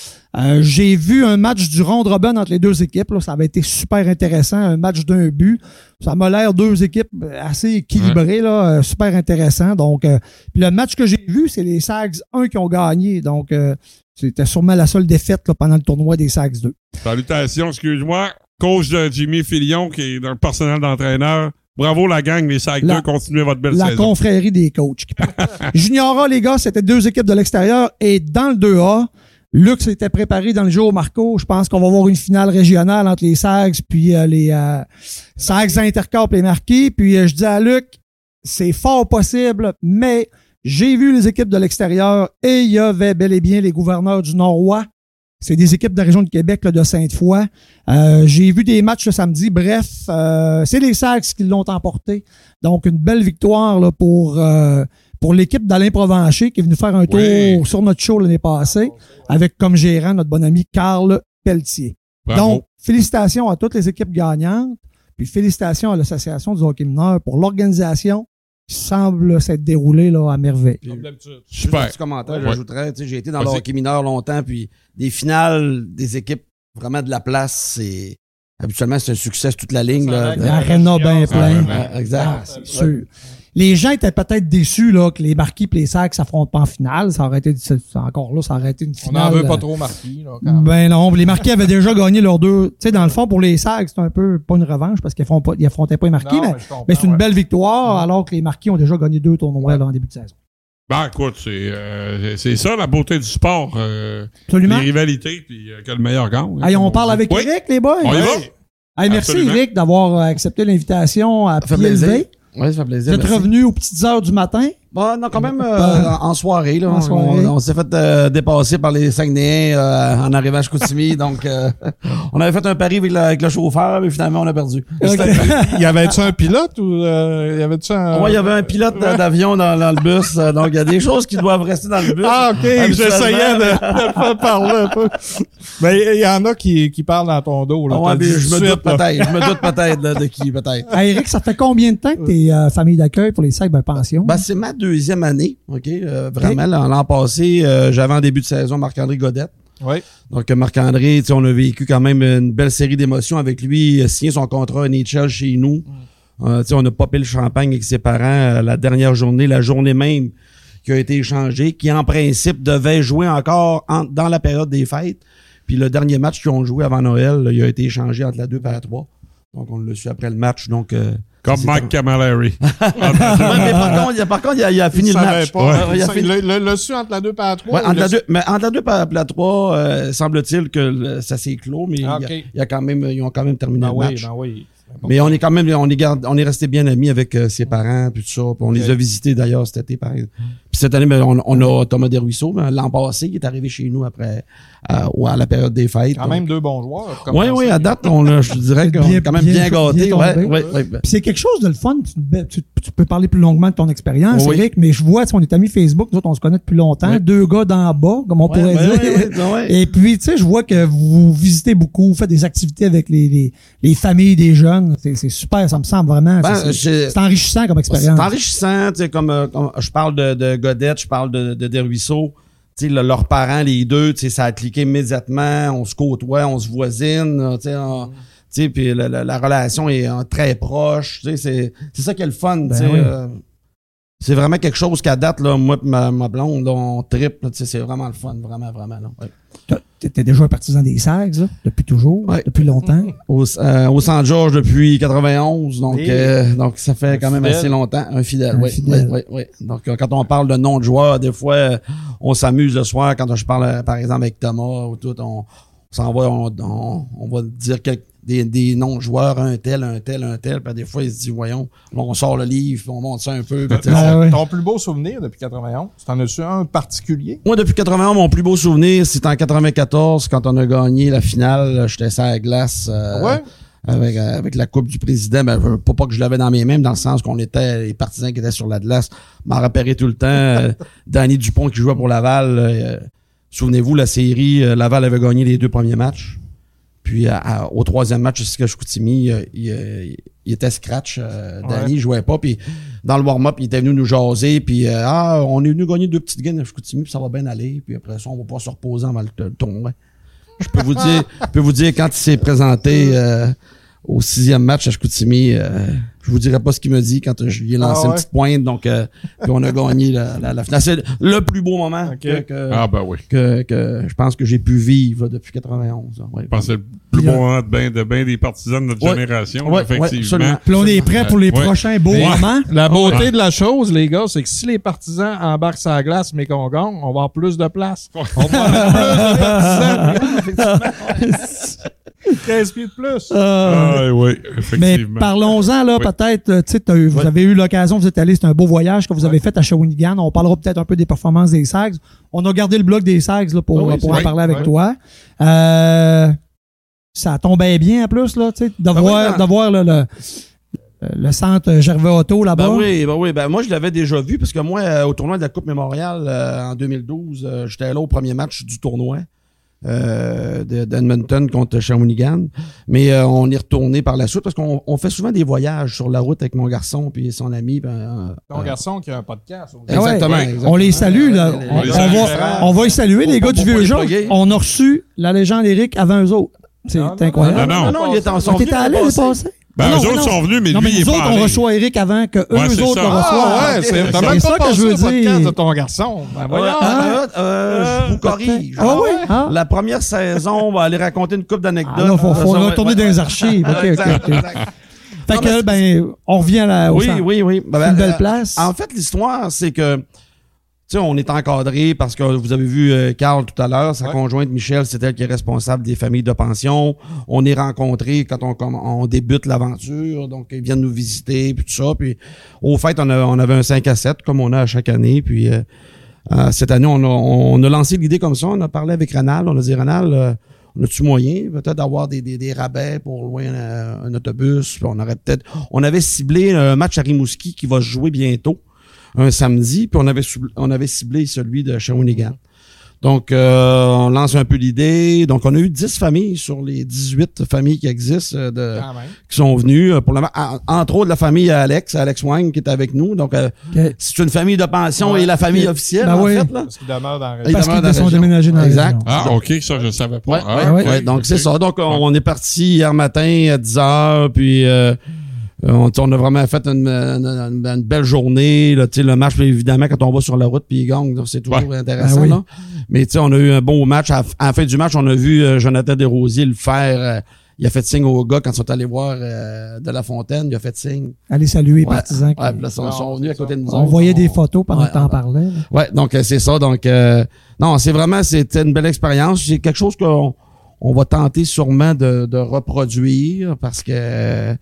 J'ai vu un match du round robin entre les deux équipes. Là. Ça avait été super intéressant. Un match d'un but. Ça m'a l'air deux équipes assez équilibrées, là, super intéressant. Donc, puis le match que j'ai vu, c'est les Sags 1 qui ont gagné. Donc, c'était sûrement la seule défaite là, pendant le tournoi des Sags 2. Salutations, excuse-moi. Coach de Jimmy Filion, qui est dans le personnel d'entraîneur. Bravo la gang, les Sags 2, continuez votre belle saison. La confrérie des coachs qui parle. Junior A, les gars, c'était deux équipes de l'extérieur. Et dans le 2A, Luc s'était préparé dans le jour Marco. Je pense qu'on va avoir une finale régionale entre les Sags puis les Sags Intercorp et les Marquis. Puis je dis à Luc, c'est fort possible, mais j'ai vu les équipes de l'extérieur et il y avait bel et bien les gouverneurs du Nord-Ouest. C'est des équipes de la région de Québec, là, de Sainte-Foy. J'ai vu des matchs le samedi. Bref, c'est les Sags qui l'ont emporté. Donc, une belle victoire là, pour l'équipe d'Alain Provencher qui est venu faire un tour sur notre show l'année passée avec comme gérant notre bon ami Carl Pelletier. Bravo. Donc, félicitations à toutes les équipes gagnantes, puis félicitations à l'Association du hockey mineur pour l'organisation qui semble s'être déroulée là, à merveille. Super. Un petit commentaire, j'ajouterais, tu sais, j'ai été dans le hockey mineur longtemps, puis des finales des équipes vraiment de la place, c'est habituellement c'est un succès toute la ligne. L'aréna bien plein. Exact. C'est sûr. Les gens étaient peut-être déçus là, que les Marquis et les Sags s'affrontent pas en finale. Ça aurait été encore là, ça aurait été une On finale. n'en veut pas trop Marquis. Là, quand même. Ben non, les Marquis avaient déjà gagné leurs deux. Tu sais, dans le fond, pour les Sags, c'est un peu pas une revanche parce qu'ils affrontaient pas les Marquis, Non, mais c'est une belle victoire, alors que les Marquis ont déjà gagné 2 tournois là, en début de saison. Ben, écoute, c'est ça la beauté du sport. Absolument. Les rivalités, puis que le meilleur gagne. Hey, on parle avec Oui. Eric, les boys. On y va. Hey, merci Absolument. Eric d'avoir accepté l'invitation à Ça fait pied plaisir. levé. Oui, ça fait plaisir. Vous êtes merci. revenu aux petites heures du matin. Bon, non, quand même en soirée. Là, En soirée. On s'est fait dépasser par les Saguenayens en arrivant à Chicoutimi. Donc, on avait fait un pari avec le chauffeur, mais finalement, on a perdu. Il y avait-tu un pilote ou il y avait-tu un... Ouais, il y avait un pilote d'avion dans le bus. Donc, il y a des choses qui doivent rester dans le bus. Ah, OK, j'essayais de faire parler un peu. Mais il y en a qui parlent dans ton dos. Là, Ouais, t'as mais dit je me tout de doute suite, là. peut-être. Je me doute peut-être là, de qui, peut-être. Hey, Eric, ça fait combien de temps que t'es famille d'accueil pour les Sags pension? Ben, c'est ma deuxième année, OK? Vraiment, l'an passé, j'avais en début de saison Marc-André Godette. Oui. Donc, Marc-André, tu sais, on a vécu quand même une belle série d'émotions avec lui. Il a signé son contrat NHL chez nous. Tu sais, on a popé le champagne avec ses parents la dernière journée, la journée même qui a été échangée, qui en principe devait jouer encore dans la période des fêtes. Puis le dernier match qu'ils ont joué avant Noël, là, il a été échangé entre la 2 et la 3. Donc, on l'a su après le match. Donc, Comme Mike Camilleri. mais par contre, il a fini le match. Pas. Ouais, il a fini. Le su entre la 2 et la 3? Ouais, entre la 2 et la 3, semble-t-il que ça s'est clos, mais OK. ils ont quand même terminé le match. oui. Mais on est quand même, on est resté bien amis avec ses parents, puis tout ça. Puis on les a visités d'ailleurs cet été, par exemple. Puis cette année, ben, on a Thomas Desruisseaux. L'an passé, il est arrivé chez nous après, à la période des fêtes. Quand même 2 bons joueurs. Oui, à date, je dirais qu'on est quand même bien gâtés. Ouais. Puis c'est quelque chose de le fun. Tu peux parler plus longuement de ton expérience, Oui. Eric, mais je vois, on est amis Facebook, nous autres, on se connaît depuis longtemps. Oui. Deux gars d'en bas, comme on pourrait dire. Ouais. Et puis, tu sais, je vois que vous visitez beaucoup, vous faites des activités avec les familles des jeunes. C'est super, ça me semble vraiment. C'est enrichissant comme expérience. C'est enrichissant, tu sais, comme je parle de Godette, je parle de Desruisseaux. Tu sais, leurs parents, les deux, tu sais, ça a cliqué immédiatement. On se côtoie, on se voisine, tu sais, puis la relation est très proche. Tu sais, c'est ça qui est le fun, tu sais. oui. C'est vraiment quelque chose qu'à date, là, moi et ma blonde, là, on triple, tu sais, c'est vraiment le fun, vraiment, là. Ouais. T'es déjà un partisan des Sags, là, depuis toujours, Ouais. depuis longtemps. Au Saint-Georges depuis 91, donc ça fait quand même assez longtemps. Un fidèle, oui. Donc, quand on parle de nom de joueur, des fois, on s'amuse le soir quand je parle, par exemple, avec Thomas ou tout, on s'en va, on va dire des noms de joueurs, un tel, puis des fois, il se dit, voyons, là, on sort le livre, on monte ça un peu. Puis, Ouais. Ton plus beau souvenir depuis 91, t'en as-tu un particulier? Moi, depuis 91, mon plus beau souvenir, c'est en 94, quand on a gagné la finale. J'étais sur la glace avec la Coupe du Président. Ben, pas que je l'avais dans mes mains, dans le sens qu'on était les partisans qui étaient sur la glace. M'en rappellerai tout le temps. Danny Dupont qui jouait pour Laval. Souvenez-vous, la série, Laval avait gagné les 2 premiers matchs. Puis au 3e match, Chicoutimi, il était scratch. Danny, il jouait pas. Puis dans le warm-up, il était venu nous jaser. Puis on est venu gagner 2 petites gaines à Chicoutimi, puis ça va bien aller. Puis après ça, on va pas se reposer avant le tournoi. Je peux vous dire, quand il s'est présenté au 6e match à Chicoutimi, je vous dirai pas ce qu'il me dit quand je lui ai lancé une petite pointe. Donc, puis on a gagné la finale. C'est le plus beau moment que je pense que j'ai pu vivre là, depuis 91. Ouais. Je pense que c'est le plus beau moment de bien des partisans de notre génération, effectivement. Puis on est prêt pour les prochains beaux moments. La beauté de la chose, les gars, c'est que si les partisans embarquent sur la glace mais qu'on gagne, on va avoir plus de place. On va avoir plus de partisans. 15 pieds de plus. Oui, effectivement. Mais parlons-en, là, peut-être, tu sais, vous avez eu l'occasion, vous êtes allé, c'est un beau voyage que vous avez fait à Shawinigan. On parlera peut-être un peu des performances des Sags. On a gardé le bloc des Sags, là, pour en parler avec toi. Ça tombait bien, en plus, là, tu sais, d'avoir le centre Gervais Auto là-bas. Moi, je l'avais déjà vu, parce que moi, au tournoi de la Coupe Mémorial, en 2012, j'étais là au premier match du tournoi. d'Edmonton contre Shawinigan. Mais on est retourné par la suite parce qu'on fait souvent des voyages sur la route avec mon garçon puis son ami. Ton garçon qui a un podcast. Exactement. On les salue. Là. On va les saluer, les gars du vieux jeu. On a reçu la légende Eric avant eux autres. C'est incroyable. Non, il était en son T'étais allé les passer? Ben, eux autres sont venus, mais lui, il est nous pas autres, allé. on reçoit Eric avant que eux autres le reçoivent. T'as même pas passé le podcast de ton garçon. Ben voyons. Je vous corrige. La première saison, on va aller raconter une couple d'anecdotes. Ah non, faut retourner dans les archives. Exact. Fait que, on revient au centre. Oui. C'est une belle place. En fait, l'histoire, c'est que on est encadré parce que vous avez vu Carl tout à l'heure, sa conjointe Michel, c'est elle qui est responsable des familles de pension. On est rencontrés quand on débute l'aventure, donc ils viennent nous visiter puis tout ça. Puis au fait, on avait un 5 à 7 comme on a à chaque année. Puis cette année, on a lancé l'idée comme ça. On a parlé avec Rénal. On a dit Rénal, on a-tu moyen peut-être d'avoir des rabais pour louer un autobus? Puis on avait ciblé un match à Rimouski qui va se jouer bientôt. Un samedi, puis on avait ciblé celui de Shawinigan. Donc, on lance un peu l'idée. Donc, on a eu 10 familles sur les 18 familles qui existent, qui sont venues. Entre autres, la famille Alex Wang, qui est avec nous. Donc, c'est une famille de pension et la famille officielle, en fait. Là. Parce qu'ils demeurent dans la région. Parce qu'ils sont déménagés dans la région. Exact. Ah, OK, ça, je savais pas. Ouais. Donc, c'est ça. Donc, on est parti hier matin à 10h, puis... on a vraiment fait une belle journée. Là, le match, évidemment, quand on va sur la route puis il gagne, c'est toujours intéressant. Là. Mais on a eu un bon match. À la fin du match, on a vu Jonathan Desrosiers le faire. Il a fait signe aux gars quand ils sont allés voir de La Fontaine. Il a fait signe. Allez saluer les partisans. Là, ils sont venus à côté de nous. On voyait des photos pendant que t'en parlais. Ouais, donc c'est ça. Donc non, c'était une belle expérience. C'est quelque chose qu'on va tenter sûrement de reproduire parce que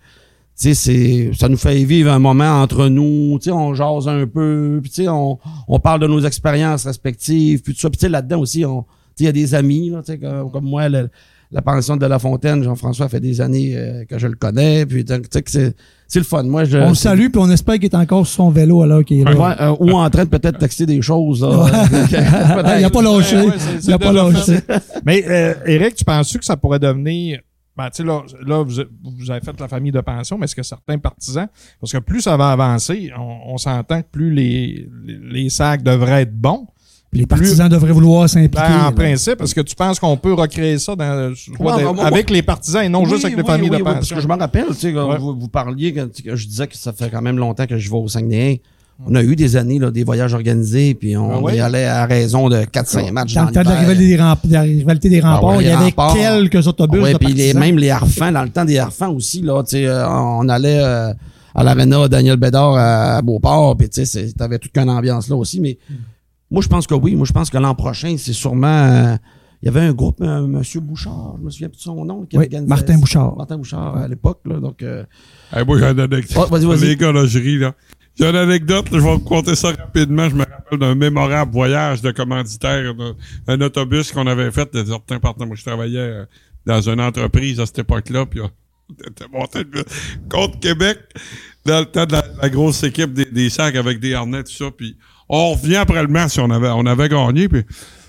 ça nous fait vivre un moment entre nous, on jase un peu, puis on parle de nos expériences respectives, puis tout ça. Puis là-dedans aussi, il y a des amis, là, comme moi, la pension de La Fontaine, Jean-François fait des années que je le connais, puis c'est le fun. Moi, on le salue, puis on espère qu'il est encore sur son vélo alors qu'il est là. Ou en train de peut-être texter des choses. Il n'a pas lâché. Il n'a pas lâché. Mais Éric, tu penses que ça pourrait devenir... Ben, tu sais, là, vous avez fait la famille de pension, mais est-ce que certains partisans, parce que plus ça va avancer, on s'entend que plus les sacs devraient être bons. Les partisans devraient vouloir s'impliquer. En principe, est-ce que tu penses qu'on peut recréer ça avec les partisans et non juste avec les familles de pension? Parce que je me rappelle, vous parliez, que je disais que ça fait quand même longtemps que je vais au Saguenay. On a eu des années, là, des voyages organisés, puis on y allait à raison de 4-5 matchs. Dans le temps de la rivalité des remparts, il y avait quelques autobus de partisans. Même les harfans, dans le temps des harfans aussi, là, on allait à l'aréna Daniel Bédard à Beauport, puis t'avais toute une ambiance là aussi. Mais moi, je pense que oui. Moi, je pense que l'an prochain, c'est sûrement... il y avait un groupe, Monsieur Bouchard, je me souviens plus de son nom. Martin Bouchard. Martin Bouchard, à l'époque, là, donc... moi, j'ai une anecdote. Vas-y. Les gars, là, je ris, là. J'ai une anecdote, je vais vous conter ça rapidement. Je me rappelle d'un mémorable voyage de commanditaire, un autobus qu'on avait fait de certains partenaires. Moi, je travaillais dans une entreprise à cette époque-là, puis on était monté contre Québec dans le temps de la grosse équipe des sacs avec des harnais, tout ça. Puis on revient après le match, on avait gagné, puis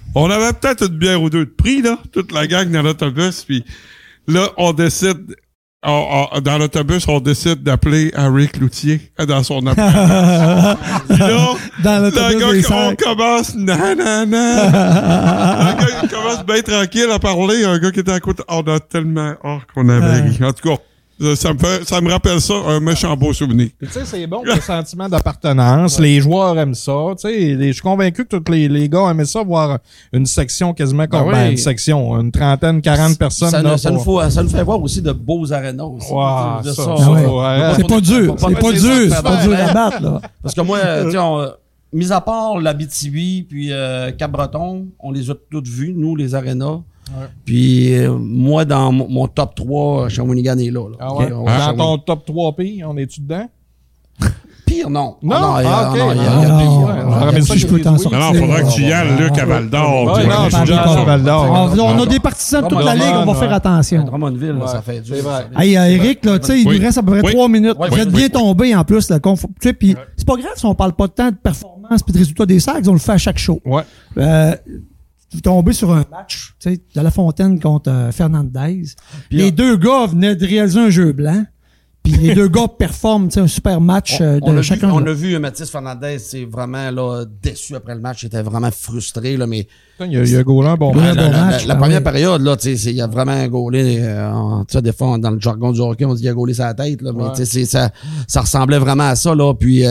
On avait peut-être une bière ou deux de prix, là, toute la gang dans l'autobus, puis là, on décide, dans l'autobus, on décide d'appeler Harry Cloutier dans son appartement. Puis là, Dans le l'autobus gars, des on sacs. commence, nanana. Le gars, il commence bien tranquille à parler. Un gars qui était à côté, on a tellement hâte qu'on avait ri. En tout cas, ça me rappelle ça, un méchant beau souvenir. Tu sais, c'est bon, le sentiment d'appartenance. Les joueurs aiment ça. Tu sais, je suis convaincu que tous les gars aimaient ça, voir une section quasiment comme oui. une section, une trentaine, 40 personnes. Ça, là, ça nous fait voir aussi de beaux arénas aussi. Wow, De ça, Ah ouais. ouais. C'est pas dur. Faut C'est pas mettre dur. les C'est autres pas dur faire, à battre, là. Parce que moi, tu sais, mis à part l'Abitibi puis Cap-Breton, on les a toutes vus, nous, les arénas. Ouais. Puis moi, dans mon top 3, Shawinigan est là. Ah ouais. On- Dans ton top 3 pays, on est-tu dedans? Pire, non. Non? Ah, Ah, ok. il y a Ah, pire. non. Ah, Regarde, si je peux t'en sortir. Non, faudrait que tu y ailles, Luc, à Val-d'Or. Ouais, tu non, vois, je suis les déjà gens. à Val-d'or. On a des partisans de toute la ligue, on va faire attention. Drummondville, là, Ouais. ça fait dur. C'est vrai. Hey, Eric, là, tu sais, il Oui. nous reste à peu près Oui. 3 minutes. Oui, Vous êtes oui, bien oui. tombé en plus, là. Tu sais, puis c'est pas grave si on parle pas de temps de performance puis de résultats des Sags, on le fait à chaque show. Ouais. Vous tombez sur un match, tu sais, de La Fontaine contre Fernandez. Les deux gars venaient de réaliser un jeu blanc. Puis les deux gars performent, tu sais, un super match de chacun. On de a vu Mathis Fernandez, c'est vraiment là, déçu après le match. Il était vraiment frustré, là, mais Il y a gaulé un bon Ouais, match. bon match, la ah première ouais. période, là, tu sais, il y a vraiment un gaulé. Tu sais, des fois, dans le jargon du hockey, on dit qu'il a gaulé sa tête, là, mais Ouais. tu sais, ça ressemblait vraiment à ça, là. Puis,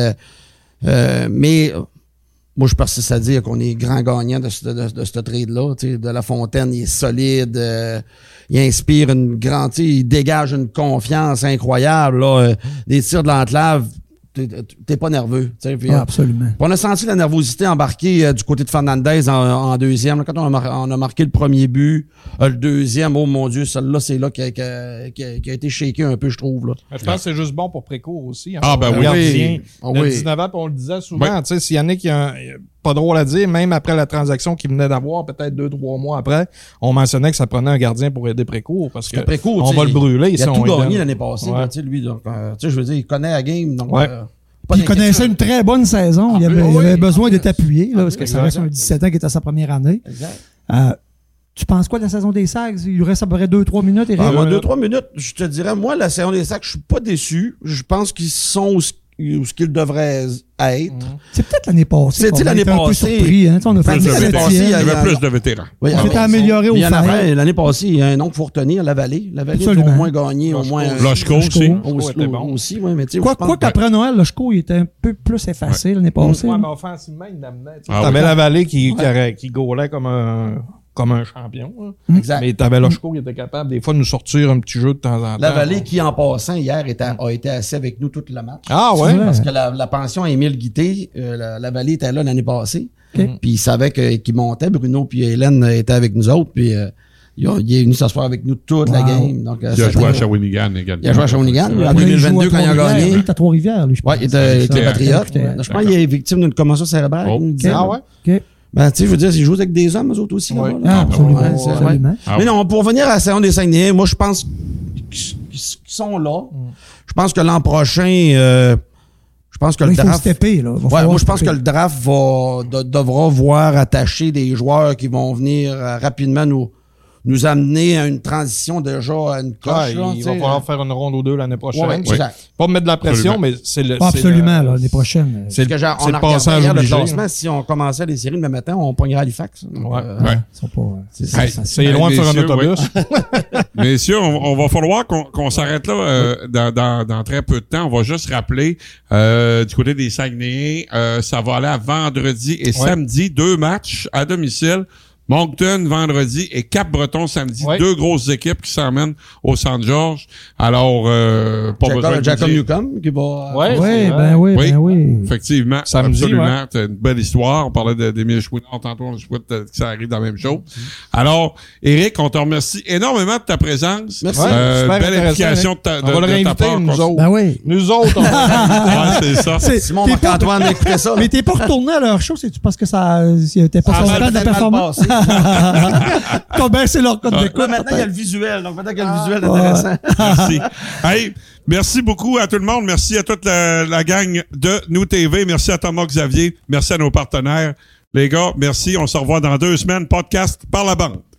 mais moi, je persiste à dire qu'on est grand gagnant de ce trade-là. Tu sais, de La Fontaine, il est solide. Il inspire une grande... Tu sais, il dégage une confiance incroyable. Là, des tirs de l'enclave, t'es pas nerveux. Tu sais, puis, Ouais, absolument. on a senti la nervosité embarquer du côté de Fernandez en deuxième. Là, quand on a marqué le premier but, le deuxième, oh mon Dieu, celle-là, c'est là qui a été shaké un peu, je trouve. Là. Mais je pense que c'est juste bon pour Précourt aussi. Ah, ben Le oui. gardien Ah de oui. 19 ans, puis on le disait souvent. Tu sais, si Yannick, il a pas drôle à dire, même après la transaction qu'il venait d'avoir, peut-être 2-3 mois après, on mentionnait que ça prenait un gardien pour aider Précourt parce que Précourt, on tu sais, va le brûler. Il si a on tout lui gagné donne. l'année passée, Ouais. là, tu sais, lui. Donc, tu sais, je veux dire, il connaît la game. Donc, Ouais. pas Puis il connaissait une très bonne saison. Il avait, oui. il avait besoin d'être appuyé, là, parce que Exact. ça reste un 17 ans qui est à sa première année. Exact. Tu penses quoi de la saison des Sags? Il lui reste à peu près 2-3 minutes, Eric? Ah, moi, 2-3 minutes, je te dirais, moi, la saison des Sacs, je suis pas déçu. Je pense qu'ils sont où ce qu'ils devraient être. C'est peut-être l'année passée. C'est-tu qu'on a l'année été un peu passée? surpris, hein? Tu sais, on a fait Plus de le l'année passée, Il y septième. avait plus de vétérans. Oui, On s'était amélioré au il y en fer. avait, l'année passée, il y a un nom qu'il faut retenir, la Vallée. La Vallée a au Absolument. moins gagné, au moins. Loshko aussi. Loshko était bon. Aussi, oui, mais tu sais, Quoi je pense- qu'après Noël, le Schko, il était un peu plus effacé l'année passée. Ouais, là. mais offensivement, il l'amenait. Tu sais. Ah T'avais oui. la Vallée qui gaulait comme un champion. Là. Exact. Mais t'avais Loshko qui était capable des fois de nous sortir un petit jeu de temps en temps. La Vallée qui, en passant, hier, a été assis avec nous toute le match. Ah ouais? Ouais. Parce que la pension à Émile Guité, la Vallée était là l'année passée. OK. Puis il savait qu'il montait. Bruno puis Hélène étaient avec nous autres. Puis il est venu s'asseoir avec nous toute la Wow. game. Donc, Il a c'était- joué à Shawinigan également. Il a joué à Shawinigan. En Puis là, il 2022, joue quand il a à Trois-Rivières. gagné. Il est à Trois-Rivières, lui, je pense. Ouais, il était C'était- patriote. c'était- Je pense qu'il est victime d'une commotion cérébrale. Oh. il me disait. Ah ouais? OK. Ben, tu sais, je veux dire, ils jouent avec des hommes, eux autres aussi. Ouais. là-bas, là. Ah, absolument. Ouais, c'est- absolument. Ah Mais ouais. non, pour revenir à la saison des Saguenay, moi, je pense qu'ils sont là. Je pense que l'an prochain, je pense que Là, le il faut draft... stepper, là. Va Ouais, falloir moi, je pense que stepper. le draft devra voir attacher des joueurs qui vont venir rapidement nous amener à une transition déjà à une coche. Ouais, là, il tu va sais. falloir faire une ronde ou deux l'année prochaine. Ouais, exact. Pas me mettre de la pression, Absolument. mais c'est le. Pas c'est absolument, le- là, l'année prochaine. C'est Parce que c'est on le a regardé passage hier le obligé. classement, si on commençait les séries le matin, on pognerait Halifax. Donc, Ouais. Ouais. Ils sont pas. Hey, C'est loin de faire un messieurs, autobus. Messieurs, on va falloir qu'on s'arrête là dans très peu de temps. On va juste rappeler du côté des Saguenayens, ça va aller à vendredi et samedi, 2 matchs à domicile. Moncton vendredi et Cap-Breton samedi. Ouais. 2 grosses équipes qui s'emmènent au Centre-Georges. Alors, pas besoin de Jacob dire- Newcomb qui va... Ouais. Oui, c'est ben Oui. oui, ben oui. Effectivement, Samedi, absolument. C'est une belle histoire. On parlait d'Émile Chouinard tantôt, on souhaite que ça arrive dans la même chose. Alors, Éric, on te remercie énormément de ta présence. Merci. Super Belle intéressant, implication de ta, On va le de ta réinviter, part. nous autres. Ben oui. Nous autres, on va Ouais, c'est ça. C'est- Simon t'es pas- Marc-Antoine, écoutez ça. Mais t'es pas retourné à leur show, c'est-tu parce que ça était pas Ça son a temps de mal performance? passé. T'as baissé leur code Là, d'écoute. maintenant, il y a le visuel. Donc, peut-être que le visuel est ouais. intéressant. Merci. Hey, merci beaucoup à tout le monde. Merci à toute la gang de Nous TV. Merci à Thomas Xavier. Merci à nos partenaires. Les gars, merci. On se revoit dans 2 semaines. Podcast par la bande.